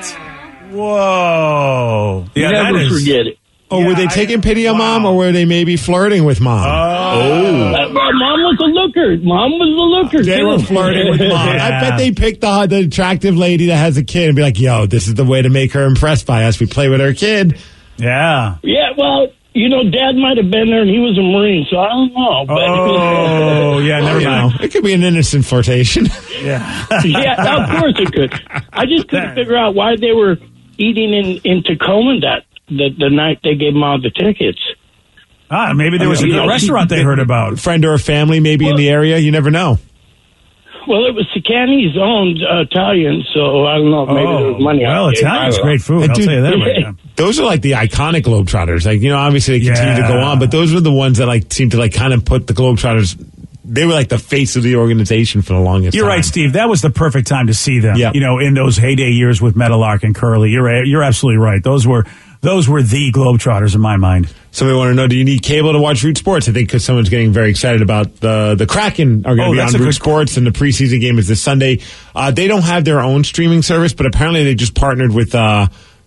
Speaker 4: Whoa. Yeah,
Speaker 14: Never
Speaker 4: that is,
Speaker 14: forget it.
Speaker 9: Or were they taking pity on mom, or were they maybe flirting with mom?
Speaker 14: Oh. Uh, mom was a looker. Mom was a looker,
Speaker 9: They
Speaker 14: too.
Speaker 9: were flirting with mom. I bet they picked the, the attractive lady that has a kid and be like, yo, this is the way to make her impressed by us. We play with our kid.
Speaker 4: Yeah.
Speaker 14: Yeah, well, you know, Dad might have been there, and he was a Marine, so I don't know. But
Speaker 4: Oh, yeah, never
Speaker 9: You know,
Speaker 4: mind.
Speaker 9: it could be an innocent flirtation.
Speaker 4: Yeah.
Speaker 14: yeah, of course it could. I just couldn't figure out why they were eating in, in Tacoma that the, the night they gave mom the tickets.
Speaker 4: Ah, maybe there was a
Speaker 14: You
Speaker 4: good
Speaker 14: know,
Speaker 4: restaurant they heard about.
Speaker 9: Friend or a family maybe in the area. You never know.
Speaker 14: Well, it was Sicani's owned uh, Italian, so I don't know if maybe
Speaker 4: Oh,
Speaker 14: there was money
Speaker 4: well,
Speaker 14: on it.
Speaker 4: Italian's great food.
Speaker 9: And
Speaker 4: I'll
Speaker 9: dude,
Speaker 4: tell you that right now.
Speaker 9: Those are like the iconic Globetrotters. Like, you know, obviously they continue to go
Speaker 4: Yeah.
Speaker 9: on, but those were the ones that like seemed to like kind of put the Globetrotters. They were like the face of the organization for the longest
Speaker 4: You're
Speaker 9: time.
Speaker 4: right, Steve. That was the perfect time to see them.
Speaker 9: Yep.
Speaker 4: You know, in those heyday years with Meadowlark and Curly. You're you're absolutely right. Those were those were the Globetrotters in my mind.
Speaker 9: Somebody want to know, do you need cable to watch Root Sports? I think because someone's getting very excited about the the Kraken are going to
Speaker 4: Oh,
Speaker 9: be
Speaker 4: that's
Speaker 9: on
Speaker 4: a
Speaker 9: Root
Speaker 4: good-
Speaker 9: Sports, and the preseason game is this Sunday. Uh, they don't have their own streaming service, but apparently they just partnered with uh,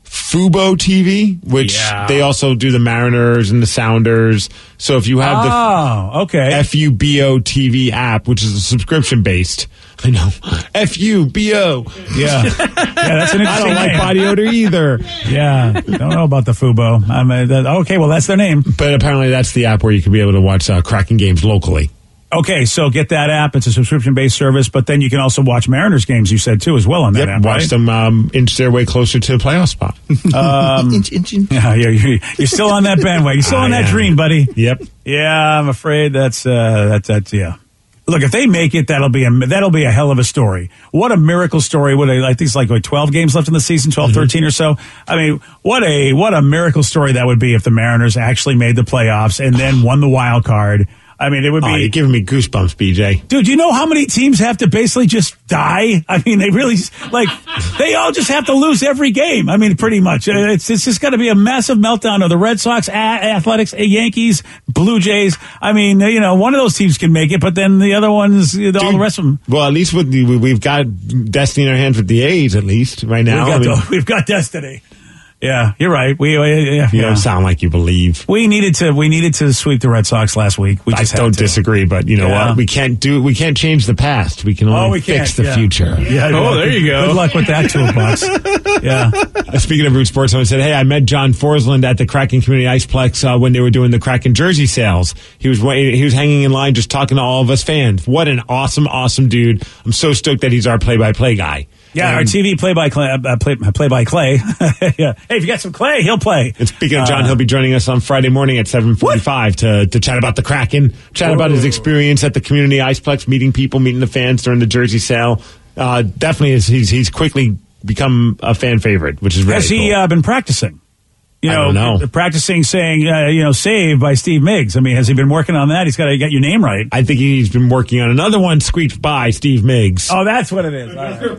Speaker 9: Fubo T V, which
Speaker 4: Yeah.
Speaker 9: they also do the Mariners and the Sounders. So if you have the
Speaker 4: Oh, okay.
Speaker 9: F U B O T V app, which is a subscription based, I know F U B O.
Speaker 4: Yeah, yeah, that's an interesting
Speaker 9: I don't like
Speaker 4: name.
Speaker 9: body odor either.
Speaker 4: Yeah, don't know about the Fubo. I mean, that, okay, well, that's their name.
Speaker 9: But apparently that's the app where you can be able to watch uh, Kraken games locally.
Speaker 4: Okay, so get that app. It's a subscription-based service, but then you can also watch Mariners games, you said, too, as well on that
Speaker 9: Yep,
Speaker 4: app,
Speaker 9: watch
Speaker 4: right?
Speaker 9: them um, inch their way closer to the playoff spot.
Speaker 4: Um,
Speaker 12: Inch, inch, inch.
Speaker 4: yeah, yeah, you're, you're still on that bandwagon. You're still on
Speaker 9: I
Speaker 4: that
Speaker 9: am.
Speaker 4: dream, buddy.
Speaker 9: Yep.
Speaker 4: Yeah, I'm afraid that's, uh, that's, that's, yeah. Look, if they make it, that'll be a, that'll be a hell of a story. What a miracle story. What a, I think it's like what, twelve games left in the season, twelve,
Speaker 9: Mm-hmm.
Speaker 4: thirteen or so. I mean, what a, what a miracle story that would be if the Mariners actually made the playoffs and then won the wild card. I mean, it would be.
Speaker 9: Oh, you're giving me goosebumps, B J.
Speaker 4: Dude, you know how many teams have to basically just die? I mean, they really, like, they all just have to lose every game. I mean, pretty much. Uh, It's, it's just got to be a massive meltdown of the Red Sox, a- Athletics, a- Yankees, Blue Jays. I mean, you know, one of those teams can make it, but then the other ones, all the rest of them.
Speaker 9: Well, at least with the, we- we've got destiny in our hands with the A's, at least, right now.
Speaker 4: We've got,
Speaker 9: I mean,
Speaker 4: the- we've got destiny. Yeah, you're right. We, uh, yeah,
Speaker 9: you
Speaker 4: yeah.
Speaker 9: don't sound like you believe.
Speaker 4: We needed to, we needed to sweep the Red Sox last week. We
Speaker 9: I
Speaker 4: just had
Speaker 9: don't
Speaker 4: to.
Speaker 9: disagree, but you know
Speaker 4: Yeah.
Speaker 9: what? We can't do. We can't change the past. We can only
Speaker 4: Oh, we
Speaker 9: fix
Speaker 4: can't,
Speaker 9: the
Speaker 4: yeah.
Speaker 9: future.
Speaker 4: Yeah.
Speaker 6: Oh,
Speaker 4: well,
Speaker 6: there
Speaker 4: good-
Speaker 6: you go.
Speaker 4: Good luck with that toolbox. Yeah.
Speaker 9: Uh, Speaking of Root Sports, someone said, "Hey, I met John Forsland at the Kraken Community Iceplex uh, when they were doing the Kraken jersey sales. He was waiting, he was hanging in line, just talking to all of us fans. What an awesome, awesome dude! I'm so stoked that he's our play-by-play guy."
Speaker 4: Yeah,
Speaker 9: And-
Speaker 4: our T V play by clay, uh, play, play by clay. Yeah. Hey, if you got some clay, he'll play.
Speaker 9: And speaking of John,
Speaker 4: Uh,
Speaker 9: he'll be joining us on Friday morning at seven forty-five to, to chat about the Kraken, chat about his experience at the Community Iceplex, meeting people, meeting the fans during the jersey sale. Uh, definitely, is, he's he's quickly become a fan favorite, which is really
Speaker 4: Has he
Speaker 9: cool.
Speaker 4: uh, been practicing? You
Speaker 9: I
Speaker 4: know,
Speaker 9: don't know.
Speaker 4: practicing saying, uh, you know, "Save" by Steve Miggs. I mean, has he been working on that? He's got to get your name right.
Speaker 9: I think he's been working on another one squeaked by Steve Miggs.
Speaker 4: Oh, that's what it is. All right.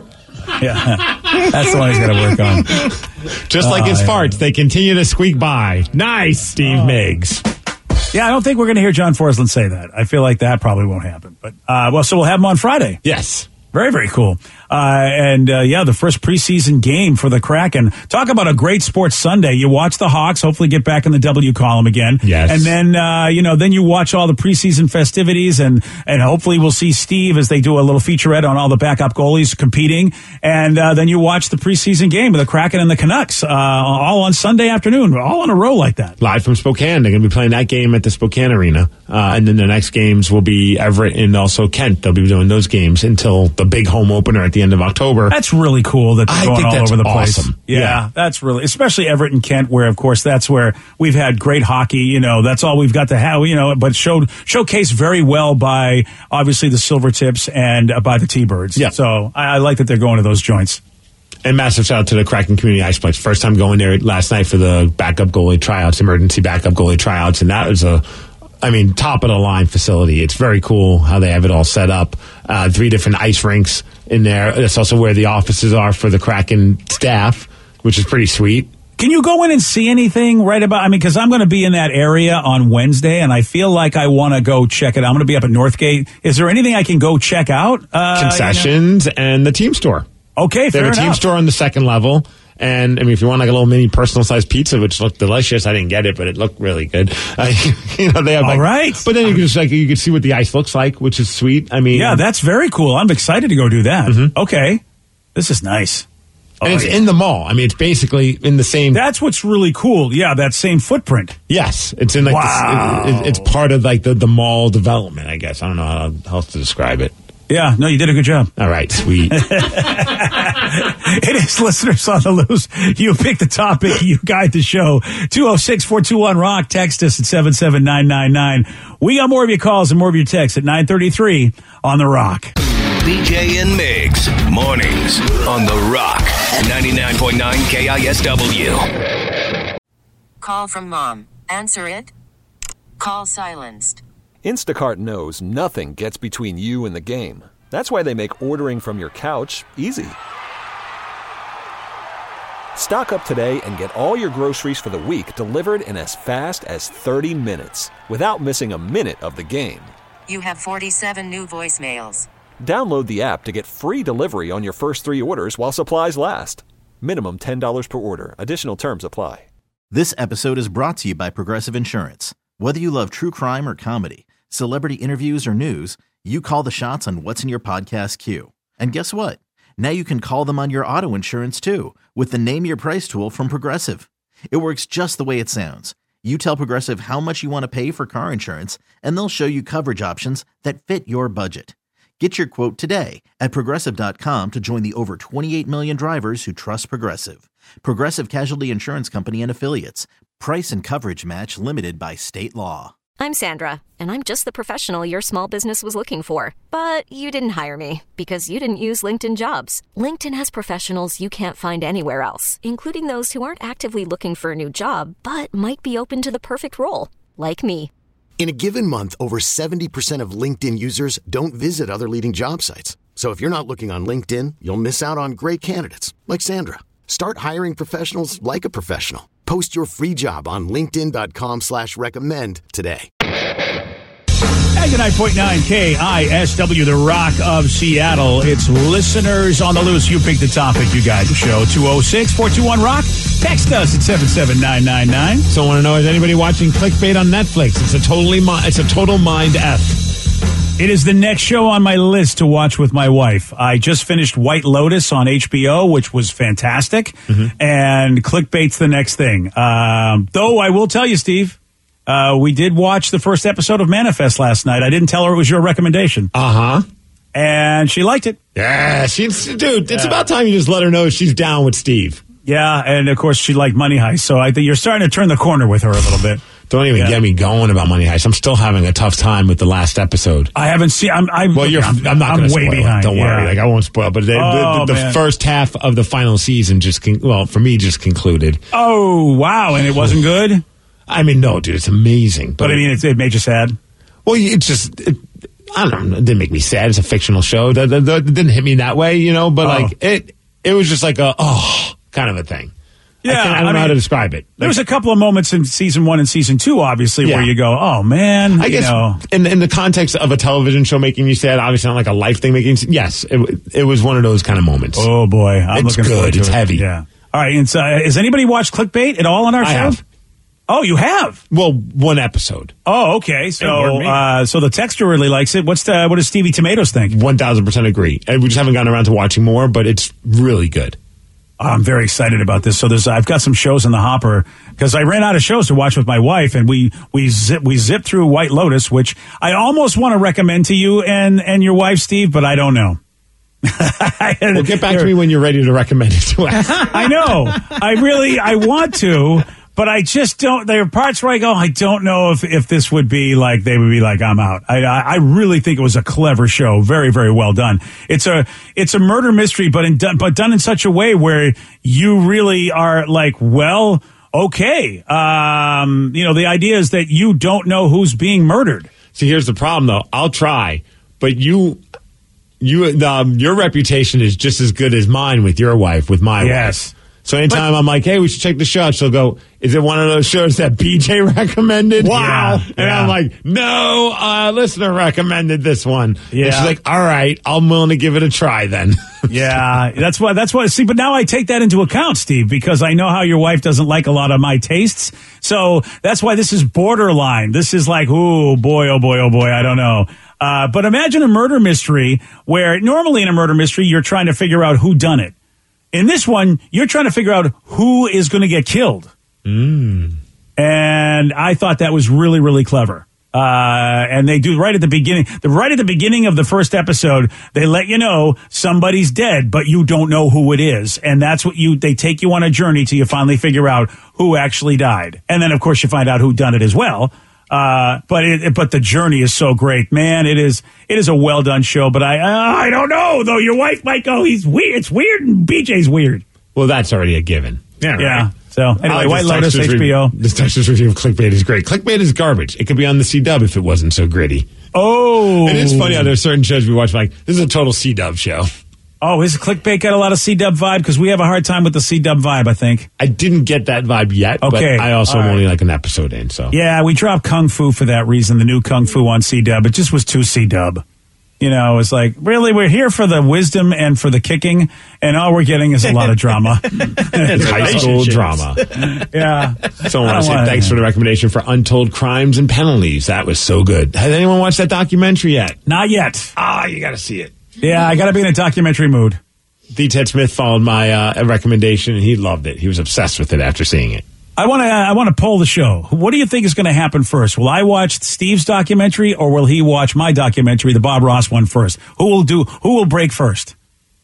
Speaker 4: Yeah, that's the one he's got to work on.
Speaker 9: Just like
Speaker 4: Oh,
Speaker 9: his
Speaker 4: yeah.
Speaker 9: farts, they continue to squeak by. Nice, Steve
Speaker 4: Oh.
Speaker 9: Miggs.
Speaker 4: Yeah, I don't think we're going to hear John Forsland say that. I feel like that probably won't happen. But uh, well, so we'll have him on Friday.
Speaker 9: Yes.
Speaker 4: Very, very cool. Uh, and, uh, yeah, the first preseason game for the Kraken. Talk about a great sports Sunday. You watch the Hawks, hopefully get back in the W column again.
Speaker 9: Yes.
Speaker 4: And then, uh, you know, then you watch all the preseason festivities and, and hopefully we'll see Steve as they do a little featurette on all the backup goalies competing. And, uh, then you watch the preseason game with the Kraken and the Canucks, uh, all on Sunday afternoon, all in a row like that.
Speaker 9: Live from Spokane. They're going to be playing that game at the Spokane Arena. Uh, and then the next games will be Everett and also Kent. They'll be doing those games until the big home opener at the end of October.
Speaker 4: That's really cool that they're
Speaker 9: I
Speaker 4: going
Speaker 9: think
Speaker 4: all
Speaker 9: that's
Speaker 4: over the place.
Speaker 9: awesome.
Speaker 4: Yeah,
Speaker 9: Yeah.
Speaker 4: that's really, especially Everett and Kent, where of course that's where we've had great hockey. You know, that's all we've got to have. You know, but showed showcased very well by obviously the Silvertips and uh, by the T-Birds.
Speaker 9: Yeah.
Speaker 4: So I, I like that they're going to those joints.
Speaker 9: And massive shout out to the Kraken Community Iceplex. First time going there last night for the backup goalie tryouts, emergency backup goalie tryouts. And that was a, I mean, top of the line facility. It's very cool how they have it all set up. Uh, three different ice rinks in there. That's also where the offices are for the Kraken staff, which is pretty sweet.
Speaker 4: Can you go in and see anything right about? I mean, because I'm going to be in that area on Wednesday, and I feel like I want to go check it out. I'm going to be up at Northgate. Is there anything I can go check out? Uh,
Speaker 9: Concessions and the team store.
Speaker 4: Okay,
Speaker 9: They
Speaker 4: fair
Speaker 9: have a team
Speaker 4: enough.
Speaker 9: store on the second level. And I mean, if you want like a little mini personal sized pizza, which looked delicious, I didn't get it, but it looked really good. Uh, you know, they have
Speaker 4: All
Speaker 9: like,
Speaker 4: right.
Speaker 9: But then you can just like you can see what the ice looks like, which is sweet. I mean,
Speaker 4: Yeah, that's very cool. I'm excited to go do that.
Speaker 9: Mm-hmm.
Speaker 4: Okay, this is nice.
Speaker 9: and
Speaker 4: Oh,
Speaker 9: it's
Speaker 4: yeah.
Speaker 9: in the mall. I mean, it's basically in the same.
Speaker 4: That's what's really cool. Yeah, that same footprint.
Speaker 9: Yes, it's in like
Speaker 4: Wow.
Speaker 9: the, it, it's part of like the, the mall development. I guess I don't know how, how else to describe it.
Speaker 4: Yeah, no, you did a good job.
Speaker 9: All right, sweet.
Speaker 4: It is listeners on the loose. You pick the topic, you guide the show. two oh six, four two one, rock. Text us at seven seven nine nine nine. We got more of your calls and more of your texts at nine thirty-three on The Rock.
Speaker 7: B J and Migs, mornings on The Rock, ninety-nine point nine K I S W.
Speaker 1: Call from mom. Answer it. Call silenced.
Speaker 2: Instacart knows nothing gets between you and the game. That's why they make ordering from your couch easy. Stock up today and get all your groceries for the week delivered in as fast as thirty minutes without missing a minute of the game.
Speaker 1: You have forty-seven new voicemails.
Speaker 2: Download the app to get free delivery on your first three orders while supplies last. Minimum ten dollars per order. Additional terms apply.
Speaker 3: This episode is brought to you by Progressive Insurance. Whether you love true crime or comedy, celebrity interviews or news, you call the shots on what's in your podcast queue. And guess what? Now you can call them on your auto insurance too with the Name Your Price tool from Progressive. It works just the way it sounds. You tell Progressive how much you want to pay for car insurance, and they'll show you coverage options that fit your budget. Get your quote today at Progressive dot com to join the over twenty-eight million drivers who trust Progressive. Progressive Casualty Insurance Company and Affiliates. Price and coverage match limited by state law.
Speaker 15: I'm Sandra, and I'm just the professional your small business was looking for. But you didn't hire me because you didn't use LinkedIn Jobs. LinkedIn has professionals you can't find anywhere else, including those who aren't actively looking for a new job, but might be open to the perfect role, like me.
Speaker 16: In a given month, over seventy percent of LinkedIn users don't visit other leading job sites. So if you're not looking on LinkedIn, you'll miss out on great candidates like Sandra. Start hiring professionals like a professional. Post your free job on linkedin dot com slash recommend today.
Speaker 4: ninety-nine point nine K I S W, The Rock of Seattle. It's listeners on the loose. You pick the topic. You guide the show. two oh six, four two one, ROCK. Text us at seven seven nine nine nine.
Speaker 9: So I want to know, is anybody watching Clickbait on Netflix? It's a totally mi- it's a total mind F.
Speaker 4: It is the next show on my list to watch with my wife. I just finished White Lotus on H B O, which was fantastic. Mm-hmm. And Clickbait's the next thing. Um, though I will tell you, Steve, uh, we did watch the first episode of Manifest last night. I didn't tell her it was your recommendation.
Speaker 9: Uh-huh.
Speaker 4: And she liked it.
Speaker 9: Yeah, she's, dude, it's yeah. about time you just let her know she's down with Steve.
Speaker 4: Yeah, and of course she liked Money Heist, so I think you're starting to turn the corner with her a little bit.
Speaker 9: Don't even yeah. get me going about Money Heist. I'm still having a tough time with the last episode.
Speaker 4: I haven't seen. I'm. I'm
Speaker 9: well, you're. I'm, I'm not going to spoil
Speaker 4: way behind.
Speaker 9: it. Don't
Speaker 4: yeah.
Speaker 9: worry. Like I won't spoil. But the,
Speaker 4: oh,
Speaker 9: the, the, the first half of the final season just, con- well, for me, just concluded.
Speaker 4: Oh wow! And it wasn't good.
Speaker 9: I mean, no, dude, it's amazing. But,
Speaker 4: but I mean, it, it made you sad.
Speaker 9: Well, it just. It, I don't know. It didn't make me sad. It's a fictional show. It, it, it didn't hit me that way, you know. But oh. like it, it was just like a oh kind of a thing.
Speaker 4: Yeah,
Speaker 9: I, I don't
Speaker 4: I
Speaker 9: know
Speaker 4: mean,
Speaker 9: how to describe it.
Speaker 4: There
Speaker 9: like,
Speaker 4: was a couple of moments in season one and season two, obviously, yeah. where you go, "Oh man!"
Speaker 9: I guess
Speaker 4: you know.
Speaker 9: in in the context of a television show making you sad, obviously not like a life thing making. Yes, it, it was one of those kind of moments.
Speaker 4: Oh boy, I'm
Speaker 9: it's
Speaker 4: looking
Speaker 9: good.
Speaker 4: forward to
Speaker 9: it's
Speaker 4: it.
Speaker 9: heavy.
Speaker 4: Yeah. All right. And so, uh, has anybody watched Clickbait at all on our
Speaker 9: I
Speaker 4: show?
Speaker 9: Have.
Speaker 4: Oh, you have?
Speaker 9: Well, one episode.
Speaker 4: Oh, okay. So, uh, so the texter really likes it. What's the, what does Stevie Tomatoes think?
Speaker 9: One thousand percent agree. And we just haven't gotten around to watching more, but it's really good.
Speaker 4: I'm very excited about this. So there's, I've got some shows in the hopper because I ran out of shows to watch with my wife, and we we zip we zipped through White Lotus, which I almost want to recommend to you and and your wife, Steve, but I don't know.
Speaker 9: Well, get back to me when you're ready to recommend it to us.
Speaker 4: I know. I really I want to, but I just don't. There are parts where I go, I don't know if if this would be like they would be like I'm out. I I, I really think it was a clever show, very very well done. It's a it's a murder mystery, but in but done in such a way where you really are like, well, okay. Um, you know, the idea is that you don't know who's being murdered.
Speaker 9: See, here's the problem, though. I'll try, but you. You, um, your reputation is just as good as mine with your wife, with my
Speaker 4: yes.
Speaker 9: wife. So anytime but, I'm like, hey, we should check the show out, she'll go, is it one of those shows that B J recommended? Wow. Yeah, and yeah. I'm like, no, uh, listener recommended this one. Yeah. And she's like, all right, I'm willing to give it a try then.
Speaker 4: Yeah, that's why, that's why, see, but now I take that into account, Steve, because I know how your wife doesn't like a lot of my tastes. So that's why this is borderline. This is like, oh boy, oh boy, oh boy, I don't know. Uh, but imagine a murder mystery where normally in a murder mystery, you're trying to figure out who done it. In this one, you're trying to figure out who is going to get killed.
Speaker 9: Mm.
Speaker 4: And I thought that was really, really clever. Uh, and they do right at the beginning, the right at the beginning of the first episode, they let you know somebody's dead, but you don't know who it is. And that's what you, they take you on a journey till you finally figure out who actually died. And then, of course, you find out who done it as well. Uh, but it, but the journey is so great, man. It is it is a well done show. But I uh, I don't know though. Your wife might go, he's weird. It's weird, and B J's weird.
Speaker 9: Well, that's already a given.
Speaker 6: Yeah, right.
Speaker 4: Yeah. So anyway,
Speaker 9: Uh,
Speaker 4: White
Speaker 9: this
Speaker 4: Lotus,
Speaker 9: Texas
Speaker 4: H B O.
Speaker 9: Review, this Texas review of Clickbait is great. Clickbait is garbage. It could be on the C-Dub if it wasn't so gritty.
Speaker 4: Oh,
Speaker 9: And it's funny how there's certain shows we watch like this is a total C-Dub show.
Speaker 4: Oh, is Clickbait got a lot of C-Dub vibe? Because we have a hard time with the C-Dub vibe, I think.
Speaker 9: I didn't get that vibe yet,
Speaker 4: Okay,
Speaker 9: but I also
Speaker 4: all
Speaker 9: am
Speaker 4: right.
Speaker 9: only like an episode in, so.
Speaker 4: Yeah, we dropped Kung Fu for that reason, the new Kung Fu on C-Dub. It just was too C-Dub. You know, it's like, really, we're here for the wisdom and for the kicking, and all we're getting is a lot of drama.
Speaker 9: It's high school drama.
Speaker 4: Yeah.
Speaker 9: So I
Speaker 4: I
Speaker 9: want to say
Speaker 4: wanna-
Speaker 9: thanks for the recommendation for Untold Crimes and Penalties. That was so good. Has anyone watched that documentary yet?
Speaker 4: Not yet.
Speaker 9: Ah, you got to see it.
Speaker 4: Yeah, I got to be in a documentary mood.
Speaker 9: D. Ted Smith followed my uh, recommendation, and he loved it. He was obsessed with it after seeing it.
Speaker 4: I want to. I want to poll the show. What do you think is going to happen first? Will I watch Steve's documentary, or will he watch my documentary, the Bob Ross one, first? Who will do? Who will break first?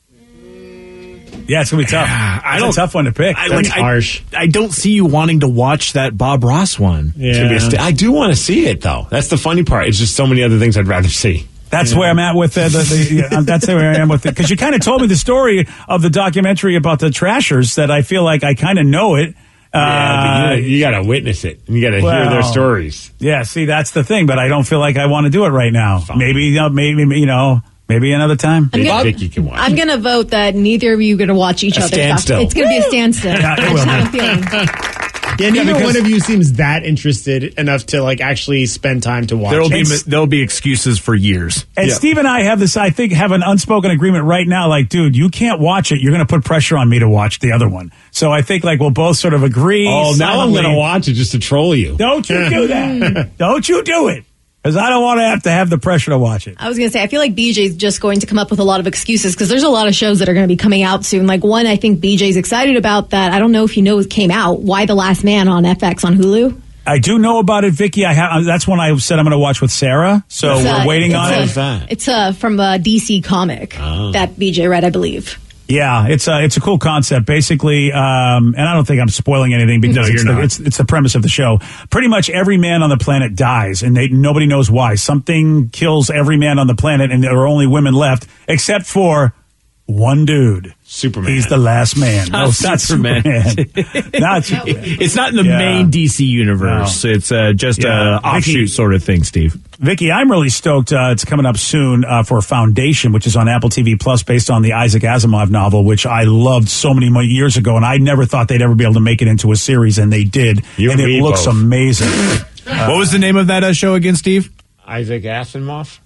Speaker 4: Yeah, it's gonna be tough.
Speaker 6: I
Speaker 4: That's
Speaker 6: don't-
Speaker 4: a tough one to pick.
Speaker 6: I, like, I, I don't see you wanting to watch that Bob Ross one.
Speaker 9: It's gonna be a st- I do want to see it, though. That's the funny part. It's just so many other things I'd rather see.
Speaker 4: That's where I'm at with the. the, the uh, that's where I am with it because you kind of told me the story of the documentary about the Trashers that I feel like I kind of know it.
Speaker 9: Yeah, but you, you got to witness it. You got to hear their
Speaker 4: well,
Speaker 9: stories.
Speaker 4: Yeah, see, that's the thing, but I don't feel like I want to do it right now. Maybe, uh, maybe, you know, maybe another time.
Speaker 11: I'm gonna-
Speaker 9: Vicky can watch.
Speaker 11: I'm going to vote that neither of you are going to watch each
Speaker 9: A
Speaker 11: other's
Speaker 9: standstill.
Speaker 11: doc- It's going to be a standstill.
Speaker 4: Yeah, it
Speaker 11: I
Speaker 4: will
Speaker 11: just have a
Speaker 4: be.
Speaker 11: feeling.
Speaker 17: Yeah, neither
Speaker 4: because-
Speaker 17: one of you seems that interested enough to like actually spend time to watch.
Speaker 6: There will be
Speaker 17: it.
Speaker 6: there will be excuses for years.
Speaker 4: And
Speaker 9: Yeah.
Speaker 4: Steve and I have this, I think, have an unspoken agreement right now. Like, dude, you can't watch it. You're going to put pressure on me to watch the other one. So I think, like, we'll both sort of agree.
Speaker 9: Oh, now I'm
Speaker 4: silently.
Speaker 9: going to watch it just to troll you.
Speaker 4: Don't you do that. Don't you do it. Because I don't want to have to have the pressure to watch it.
Speaker 11: I was going to say, I feel like B J's just going to come up with a lot of excuses because there's a lot of shows that are going to be coming out soon. Like one, I think B J's excited about that. I don't know if you know it came out. Why the Last Man on F X on Hulu?
Speaker 4: I do know about it, Vicky. I have. That's one I said I'm going to watch with Sarah. So
Speaker 11: It's,
Speaker 4: we're
Speaker 11: uh,
Speaker 4: waiting
Speaker 11: it's
Speaker 4: on
Speaker 11: a-
Speaker 4: it.
Speaker 9: that?
Speaker 11: It's uh, from a D C comic that B J read, I believe.
Speaker 4: Yeah, it's a it's a cool concept. Basically, um, and I don't think I'm spoiling anything because
Speaker 6: No,
Speaker 4: it's,
Speaker 6: you're
Speaker 4: the,
Speaker 6: not.
Speaker 4: it's it's the premise of the show. Pretty much every man on the planet dies, and they, nobody knows why. Something kills every man on the planet, and there are only women left, except for one dude.
Speaker 9: Superman.
Speaker 4: He's the last man. No,
Speaker 6: Not
Speaker 4: it's not
Speaker 6: Superman.
Speaker 4: Superman. Not Superman.
Speaker 6: It's not in the
Speaker 4: Yeah.
Speaker 6: main D C universe.
Speaker 4: No.
Speaker 6: It's uh, just
Speaker 4: Yeah.
Speaker 6: a offshoot
Speaker 4: Vicky-
Speaker 6: sort of thing, Steve.
Speaker 4: Vicky, I'm really stoked. Uh, it's coming up soon uh, for Foundation, which is on Apple T V Plus, based on the Isaac Asimov novel, which I loved so many mo- years ago, and I never thought they'd ever be able to make it into a series, and they did.
Speaker 9: You
Speaker 4: and
Speaker 9: and
Speaker 4: it
Speaker 9: me
Speaker 4: looks
Speaker 9: both.
Speaker 4: amazing.
Speaker 6: what was the name of that uh, show again, Steve?
Speaker 9: Isaac Asimov?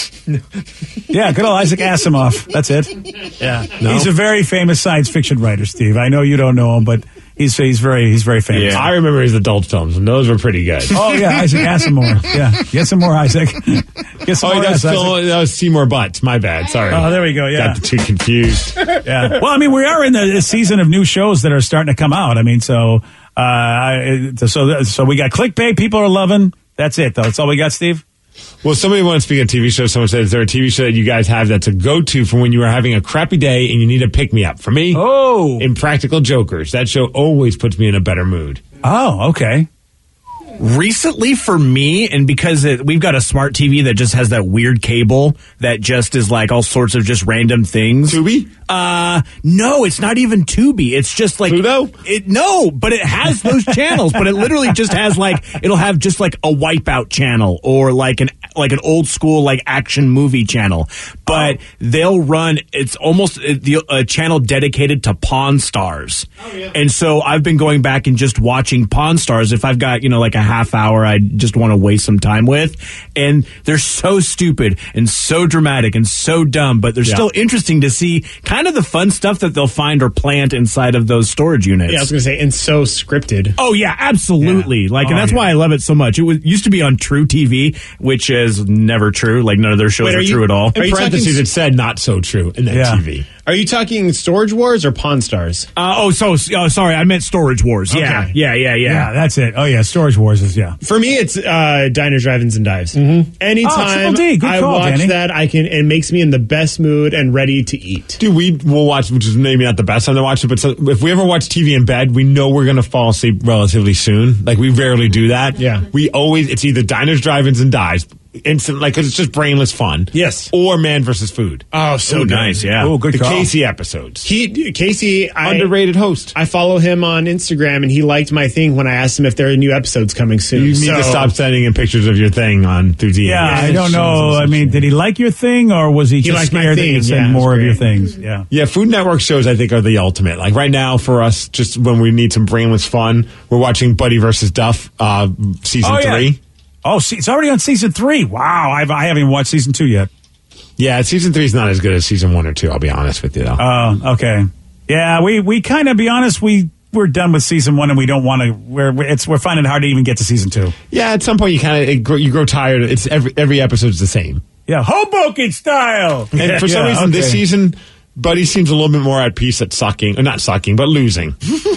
Speaker 4: Yeah, good old Isaac Asimov. That's it.
Speaker 6: Yeah,
Speaker 4: He's a very famous science fiction writer, Steve. I know you don't know him, but he's he's very he's very famous.
Speaker 9: I remember his adult films, and those were pretty good.
Speaker 4: Oh yeah, Isaac Asimov. Yeah, get some more Isaac. Get some
Speaker 9: Oh,
Speaker 4: more
Speaker 9: that's
Speaker 4: Isaac.
Speaker 9: Phil, that was Seymour Butts. My bad. Sorry.
Speaker 4: Oh, there we go. Yeah.
Speaker 9: Got the two confused.
Speaker 4: Yeah. Well, I mean, we are in the season of new shows that are starting to come out. I mean, so uh, I- so so we got Clickbait. People are loving. That's it, though. That's all we got, Steve.
Speaker 9: Well, somebody wanted to speak of T V shows. Someone said, is there a T V show that you guys have that's a go-to for when you are having a crappy day and you need a pick-me-up? For me,
Speaker 4: oh,
Speaker 9: Impractical Jokers. That show always puts me in a better mood.
Speaker 4: Oh, okay.
Speaker 6: Recently for me, and because it, we've got a smart T V that just has that weird cable that just is like all sorts of just random things.
Speaker 9: Tubi?
Speaker 6: Uh, no, it's not even Tubi. It's just like
Speaker 9: Pluto?
Speaker 6: It no, but it has those channels. But it literally just has like it'll have just like a Wipeout channel or like an like an old school like action movie channel. But oh. they'll run. It's almost a, the, a channel dedicated to Pawn Stars. Oh, yeah. And so I've been going back and just watching Pawn Stars. If I've got you know like a half hour I just want to waste some time with, and they're so stupid and so dramatic and so dumb, but they're yeah. still interesting to see kind of the fun stuff that they'll find or plant inside of those storage units.
Speaker 17: Yeah, I was going to say, and so scripted.
Speaker 6: Oh yeah, absolutely. Yeah. Like, oh, and that's yeah. why I love it so much. It was used to be on True T V, which is never true. Like none of their shows Wait, are, are you, true at all.
Speaker 9: In parentheses, talking... it said not so true in that
Speaker 4: yeah.
Speaker 9: T V.
Speaker 17: Are you talking Storage Wars or Pawn Stars?
Speaker 6: Uh, oh, so uh, sorry, I meant Storage Wars. Yeah,
Speaker 17: Okay.
Speaker 6: yeah, yeah, yeah,
Speaker 4: Yeah, that's it. Oh, yeah, Storage Wars is, yeah.
Speaker 17: For me, it's uh, Diners, Drive-Ins, and Dives. Mm-hmm. Anytime
Speaker 4: Oh, Triple D. Good
Speaker 17: I
Speaker 4: call,
Speaker 17: watch
Speaker 4: Danny.
Speaker 17: that, I can. It makes me in the best mood and ready to eat.
Speaker 9: Dude, we will watch, which is maybe not the best time to watch it, but so, if we ever watch T V in bed, we know we're going to fall asleep relatively soon. Like, we rarely do that.
Speaker 17: Yeah.
Speaker 9: We always, it's either Diners, Drive-Ins, and Dives. Instant, like, because it's just brainless fun.
Speaker 17: Yes.
Speaker 9: Or Man versus Food.
Speaker 17: Oh, so
Speaker 6: Oh,
Speaker 17: good.
Speaker 6: nice, yeah.
Speaker 4: Oh, good
Speaker 9: The
Speaker 4: call.
Speaker 9: Casey episodes.
Speaker 17: He Casey, I,
Speaker 9: Underrated host.
Speaker 17: I follow him on Instagram, and he liked my thing when I asked him if there are new episodes coming soon.
Speaker 9: You need
Speaker 17: So-
Speaker 9: to stop sending him pictures of your thing on through D M.
Speaker 4: Yeah, I don't know. I mean, did he like your thing, or was he just
Speaker 17: liked my
Speaker 4: scared that
Speaker 17: thing,
Speaker 4: you send
Speaker 17: yeah, it was
Speaker 4: more of
Speaker 17: great.
Speaker 4: your things? Yeah.
Speaker 9: Yeah, Food Network shows I think are the ultimate. Like right now for us, just when we need some brainless fun, we're watching Buddy versus Duff, uh, season
Speaker 4: Oh, yeah.
Speaker 9: three.
Speaker 4: Oh, see, it's already on season three. Wow, I've, I haven't even watched season two yet.
Speaker 9: Yeah, season three is not as good as season one or two. I'll be honest with you though.
Speaker 4: Oh, okay. Yeah, we we kind of be honest. We we're done with season one, and we don't want to. We're it's we're finding it hard to even get to season two.
Speaker 9: Yeah, at some point you kind of you grow tired. It's every every episode's the same.
Speaker 4: Yeah, Hoboken style.
Speaker 9: And for some
Speaker 4: Yeah,
Speaker 9: reason, this
Speaker 4: okay.
Speaker 9: season, Buddy seems a little bit more at peace at sucking, or not sucking, but losing.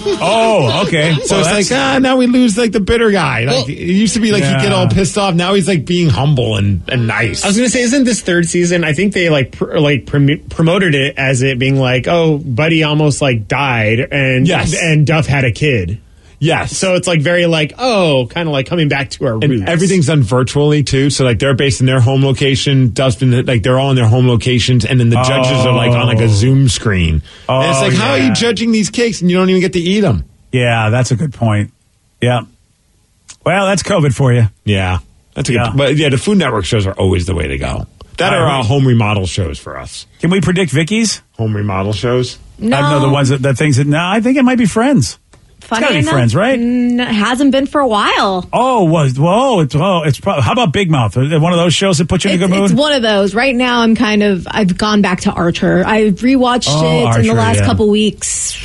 Speaker 4: Oh, okay.
Speaker 9: So
Speaker 4: Well,
Speaker 9: it's
Speaker 4: that's-
Speaker 9: like, ah, now we lose like the bitter guy. Like it used to be like he'd get
Speaker 4: Yeah.
Speaker 9: all pissed off. Now he's like being humble and, and nice.
Speaker 17: I was going to say, isn't this third season? I think they like pr- like prom- promoted it as it being like, oh, Buddy almost like died, and
Speaker 9: Yes.
Speaker 17: and Duff had a kid.
Speaker 9: Yes.
Speaker 17: So it's like very like, oh, kind of like coming back to our
Speaker 9: And
Speaker 17: roots.
Speaker 9: everything's done virtually too. So like they're based in their home location. Dustin, like they're all in their home locations, and then the judges are like on like a Zoom screen. and it's
Speaker 4: Oh,
Speaker 9: like, how are
Speaker 4: yeah.
Speaker 9: you judging these cakes and you don't even get to eat them?
Speaker 4: Yeah, that's a good point. Yeah. Well, that's COVID for you.
Speaker 9: Yeah, that's a
Speaker 4: Yeah.
Speaker 9: good. But yeah, the Food Network shows are always the way to go. That
Speaker 4: I
Speaker 9: are
Speaker 4: agree.
Speaker 9: uh, home remodel shows for us.
Speaker 4: Can we predict Vicky's?
Speaker 9: Home remodel shows.
Speaker 11: No.
Speaker 4: I know the ones that, that things that. No, I think it might be Friends.
Speaker 11: Funny
Speaker 4: gotta be
Speaker 11: enough,
Speaker 4: Friends, right?
Speaker 11: n- it hasn't been for a while.
Speaker 4: Oh, was whoa! It's oh, it's probably. How about Big Mouth? Is it one of those shows that put you in
Speaker 11: It's,
Speaker 4: a good mood?
Speaker 11: it's one of those. Right now, I'm kind of. I've gone back to Archer. I've rewatched
Speaker 4: Oh,
Speaker 11: it in
Speaker 4: Archer,
Speaker 11: the last
Speaker 4: yeah.
Speaker 11: couple weeks.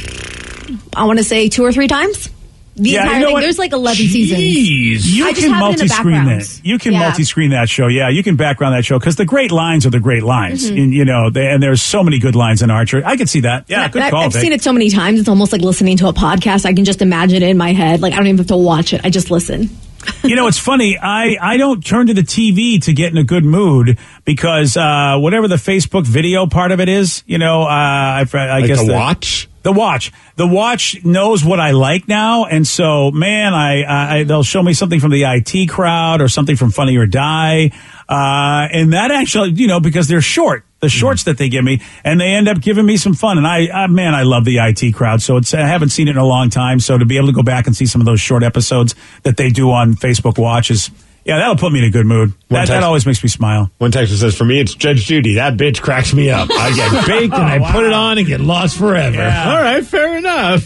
Speaker 11: I want to say two or three times. The
Speaker 4: Yeah, you
Speaker 11: entire
Speaker 4: know
Speaker 11: thing.
Speaker 4: what?
Speaker 11: There's like eleven seasons.
Speaker 4: You
Speaker 11: I just
Speaker 4: can
Speaker 11: have it in the
Speaker 4: multi-screen
Speaker 11: background.
Speaker 4: that. You can
Speaker 11: Yeah.
Speaker 4: multi-screen that show. Yeah, you can background that show because the great lines are the great lines.
Speaker 11: Mhm.
Speaker 4: And, you know, they, and there's so many good lines in Archer. I could see that. Yeah,
Speaker 11: And
Speaker 4: good
Speaker 11: I-
Speaker 4: call.
Speaker 11: I've
Speaker 4: Vic.
Speaker 11: seen it so many times. It's almost like listening to a podcast. I can just imagine it in my head. Like I don't even have to watch it. I just listen.
Speaker 4: You know, it's funny. I, I don't turn to the T V to get in a good mood because uh, whatever the Facebook video part of it is, you know, uh, I, I
Speaker 9: Like
Speaker 4: guess
Speaker 9: the
Speaker 4: the
Speaker 9: watch?
Speaker 4: The watch. The watch knows what I like now, and so man, I, I they'll show me something from the I T crowd or something from Funny or Die, uh, and that actually, you know, because they're short. The shorts that they give me, and they end up giving me some fun. And I, I man, I love the I T crowd. So it's I haven't seen it in a long time. So to be able to go back and see some of those short episodes that they do on Facebook Watch is, yeah, that'll put me in a good mood. That,
Speaker 9: text-
Speaker 4: that always makes me smile.
Speaker 9: One texter says, for me, it's Judge Judy. That bitch cracks me up. I get baked and I put it on and get lost forever.
Speaker 4: Yeah.
Speaker 6: All right, fair enough.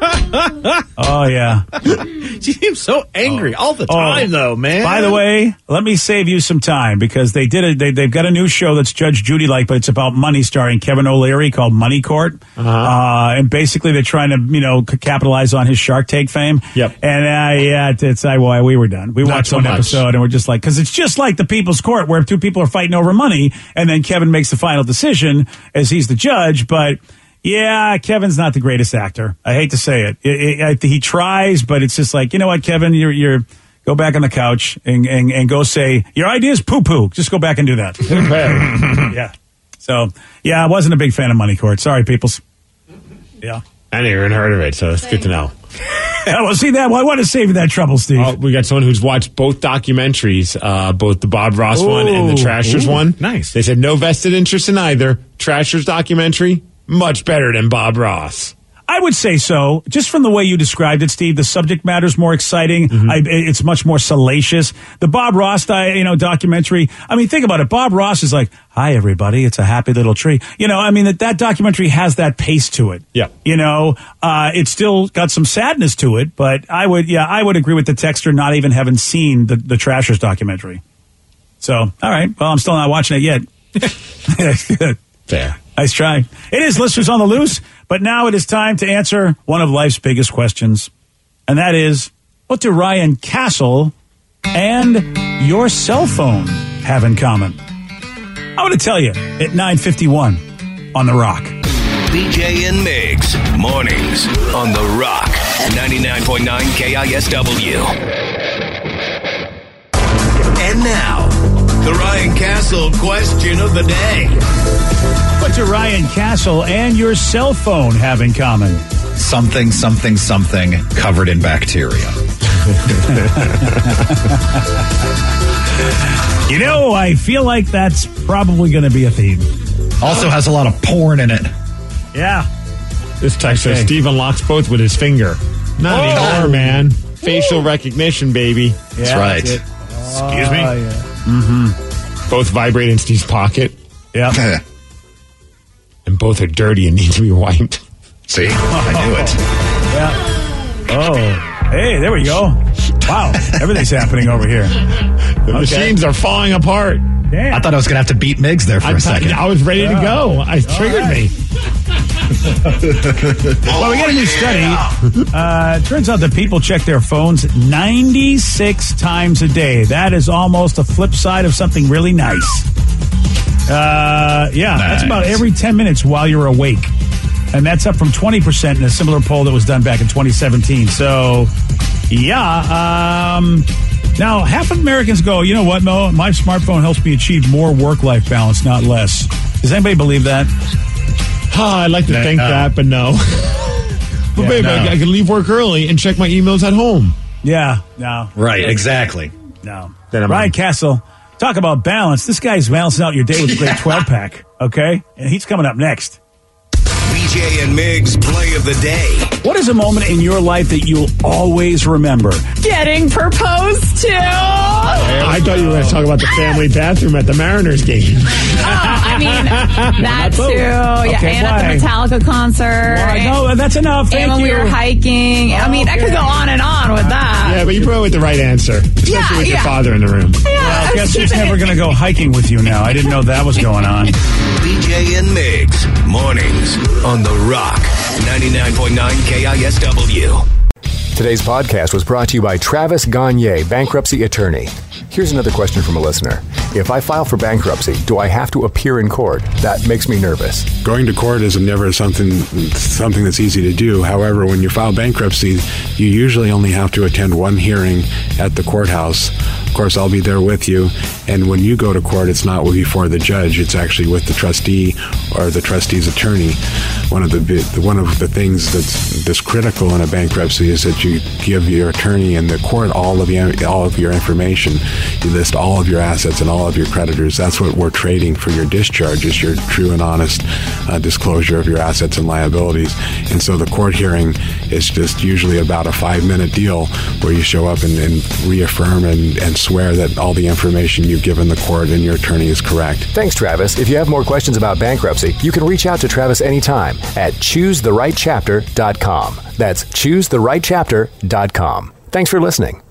Speaker 4: Oh yeah.
Speaker 6: She seems so angry all the time,
Speaker 4: Oh,
Speaker 6: though, man.
Speaker 4: By the way, let me save you some time because they did it. They, they've got a new show that's Judge Judy like, but it's about money, starring Kevin O'Leary, called Money Court. Uh-huh. Uh, and basically, they're trying to you know c- capitalize on his Shark Tank fame.
Speaker 9: Yep.
Speaker 4: And uh, yeah, it's, it's I well, we were done. We
Speaker 9: Not
Speaker 4: watched
Speaker 9: so
Speaker 4: one
Speaker 9: much.
Speaker 4: episode and we're just like, because it's just like the People's Court where two people are fighting over money, and then Kevin makes the final decision as he's the judge, but. Yeah, Kevin's not the greatest actor. I hate to say it. It- it- He tries, but it's just like, you know what, Kevin, you're, you're go back on the couch and, and, and go say, your idea is poo-poo. Just go back and do that. Yeah. So, yeah, I wasn't a big fan of Money Court. Sorry, peoples. Yeah.
Speaker 9: I never even heard of it, so it's good to know.
Speaker 4: Yeah, well, see that. Well, I want to save you that trouble, Steve.
Speaker 9: Oh, we got someone who's watched both documentaries, uh, both the Bob Ross one and the
Speaker 4: Ooh.
Speaker 9: Trashers
Speaker 6: Ooh,
Speaker 9: one.
Speaker 6: nice.
Speaker 9: They said no vested interest in either. Trashers documentary, much better than Bob Ross.
Speaker 4: I would say so. Just from the way you described it, Steve, the subject matter is more exciting.
Speaker 9: Mm-hmm.
Speaker 4: I, it's much more salacious. The Bob Ross, di- you know, documentary. I mean, think about it. Bob Ross is like, "Hi, everybody. It's a happy little tree." You know, I mean, that that documentary has that pace to it.
Speaker 9: Yeah.
Speaker 4: You know, uh, it's still got some sadness to it, but I would, yeah, I would agree with the texter not even having seen the the Trashers documentary. So, all right. Well, I'm still not watching it yet. Good.
Speaker 9: Fair.
Speaker 4: Nice try. It is Listeners on the Loose, but now it is time to answer one of life's biggest questions. And that is, what do Ryan Castle and your cell phone have in common? I want to tell you at nine fifty-one on The Rock.
Speaker 7: B J and Migs, mornings on The Rock, ninety-nine point nine K I S W. And now, the Ryan Castle question of the day.
Speaker 4: What do Ryan Castle and your cell phone have in common?
Speaker 18: Something, something, something covered in bacteria.
Speaker 4: You know, I feel like that's probably going to be a theme.
Speaker 18: Also has a lot of porn in it.
Speaker 4: Yeah.
Speaker 9: This text
Speaker 4: Okay.
Speaker 9: says Steve unlocks both with his finger. Not
Speaker 4: Oh.
Speaker 9: anymore, man. Facial recognition, baby.
Speaker 18: That's right.
Speaker 4: it.
Speaker 9: Excuse me?
Speaker 4: Oh, yeah. Mm-hmm.
Speaker 9: Both vibrate in Steve's pocket.
Speaker 4: Yeah.
Speaker 9: And both are dirty and need to be wiped.
Speaker 18: See? I knew it.
Speaker 4: Yeah. Oh. Hey, there we go. Wow. Everything's happening over here.
Speaker 9: The
Speaker 4: Okay.
Speaker 9: machines are falling apart.
Speaker 4: Damn.
Speaker 18: I thought I was going to have to beat Migs there for
Speaker 9: I,
Speaker 18: a second.
Speaker 9: I was ready to
Speaker 4: Yeah.
Speaker 9: go. I triggered
Speaker 4: right.
Speaker 9: me.
Speaker 4: Well, we got a new study. Uh, it turns out that people check their phones ninety-six times a day. That is almost a flip side of something really nice. Uh, yeah, that's about
Speaker 18: Nice.
Speaker 4: every ten minutes while you're awake. And that's up from twenty percent in a similar poll that was done back in twenty seventeen. So, yeah. Um, now, half of Americans go, you know what, Mo? My smartphone helps me achieve more work-life balance, not less. Does anybody believe that?
Speaker 9: Oh, I'd like to
Speaker 18: No.
Speaker 9: think that, but no. But
Speaker 4: Yeah,
Speaker 9: babe,
Speaker 18: no.
Speaker 9: I, I can leave work early and check my emails at home.
Speaker 4: Yeah, no.
Speaker 18: Right, exactly.
Speaker 4: No.
Speaker 9: Then I'm
Speaker 4: Ryan
Speaker 9: on.
Speaker 4: Castle, talk about balance. This guy's balancing out your day with a great twelve pack, okay? And he's coming up next.
Speaker 7: B J and Migs play of the day.
Speaker 4: What is a moment in your life that you'll always remember?
Speaker 19: Getting proposed to.
Speaker 9: I thought you were going to talk about the family bathroom at the Mariners game.
Speaker 19: Oh, I mean, that too. Yeah,
Speaker 4: Okay,
Speaker 19: and at the
Speaker 4: why?
Speaker 19: Metallica concert.
Speaker 4: Why? No, that's enough. Thank
Speaker 19: and when
Speaker 4: you.
Speaker 19: we were hiking. I mean, I could go on and on with that.
Speaker 9: Yeah, but you brought with the right answer. Especially
Speaker 19: Yeah,
Speaker 9: with your
Speaker 19: yeah.
Speaker 9: father in the room.
Speaker 19: Yeah,
Speaker 4: Well,
Speaker 19: I
Speaker 4: guess
Speaker 19: was
Speaker 4: who's
Speaker 19: keeping
Speaker 4: never
Speaker 19: it-
Speaker 4: going to go hiking with you now? I didn't know that was going on.
Speaker 7: B J and Migs, mornings on The Rock, ninety-nine point nine K I S W.
Speaker 20: Today's podcast was brought to you by Travis Gagne, bankruptcy attorney. Here's another question from a listener. If I file for bankruptcy, do I have to appear in court? That makes me nervous.
Speaker 5: Going to court is never something something that's easy to do. However, when you file bankruptcy, you usually only have to attend one hearing at the courthouse. Of course, I'll be there with you. And when you go to court, it's not before the judge. It's actually with the trustee or the trustee's attorney. One of the bi- one of the things that's that's critical in a bankruptcy is that you give your attorney and the court all of the, all of your information. You list all of your assets and all of your creditors. That's what we're trading for your discharge, is your true and honest uh, disclosure of your assets and liabilities. And so the court hearing is just usually about a five-minute deal where you show up and, and reaffirm and, and swear that all the information you've given the court and your attorney is correct.
Speaker 20: Thanks, Travis. If you have more questions about bankruptcy, you can reach out to Travis anytime at choose the right chapter dot com. That's choose the right chapter dot com. Thanks for listening.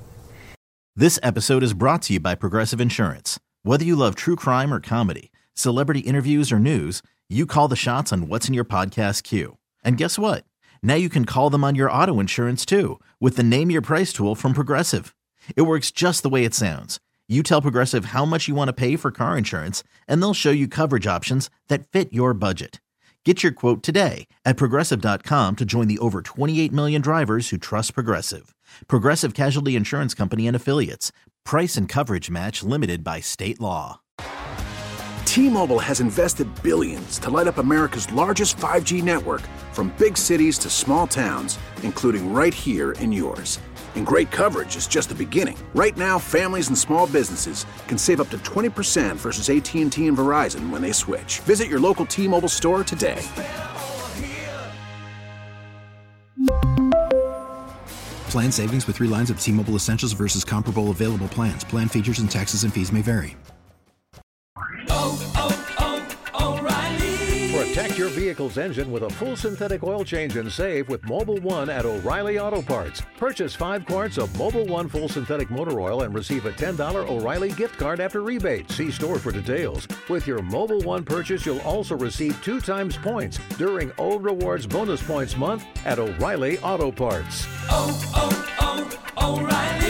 Speaker 3: This episode is brought to you by Progressive Insurance. Whether you love true crime or comedy, celebrity interviews or news, you call the shots on what's in your podcast queue. And guess what? Now you can call them on your auto insurance too with the Name Your Price tool from Progressive. It works just the way it sounds. You tell Progressive how much you want to pay for car insurance, and they'll show you coverage options that fit your budget. Get your quote today at Progressive dot com to join the over twenty-eight million drivers who trust Progressive. Progressive Casualty Insurance Company and Affiliates. Price and coverage match limited by state law.
Speaker 21: T-Mobile has invested billions to light up America's largest five G network, from big cities to small towns, including right here in yours. And great coverage is just the beginning. Right now, families and small businesses can save up to twenty percent versus A T and T and Verizon when they switch. Visit your local T-Mobile store today.
Speaker 22: Plan savings with three lines of T-Mobile Essentials versus comparable available plans. Plan features and taxes and fees may vary.
Speaker 23: Protect your vehicle's engine with a full synthetic oil change and save with Mobil one at O'Reilly Auto Parts. Purchase five quarts of Mobil one full synthetic motor oil and receive a ten dollars O'Reilly gift card after rebate. See store for details. With your Mobil one purchase, you'll also receive two times points during O Rewards Bonus Points Month at O'Reilly Auto Parts.
Speaker 8: Oh, oh, oh, O'Reilly.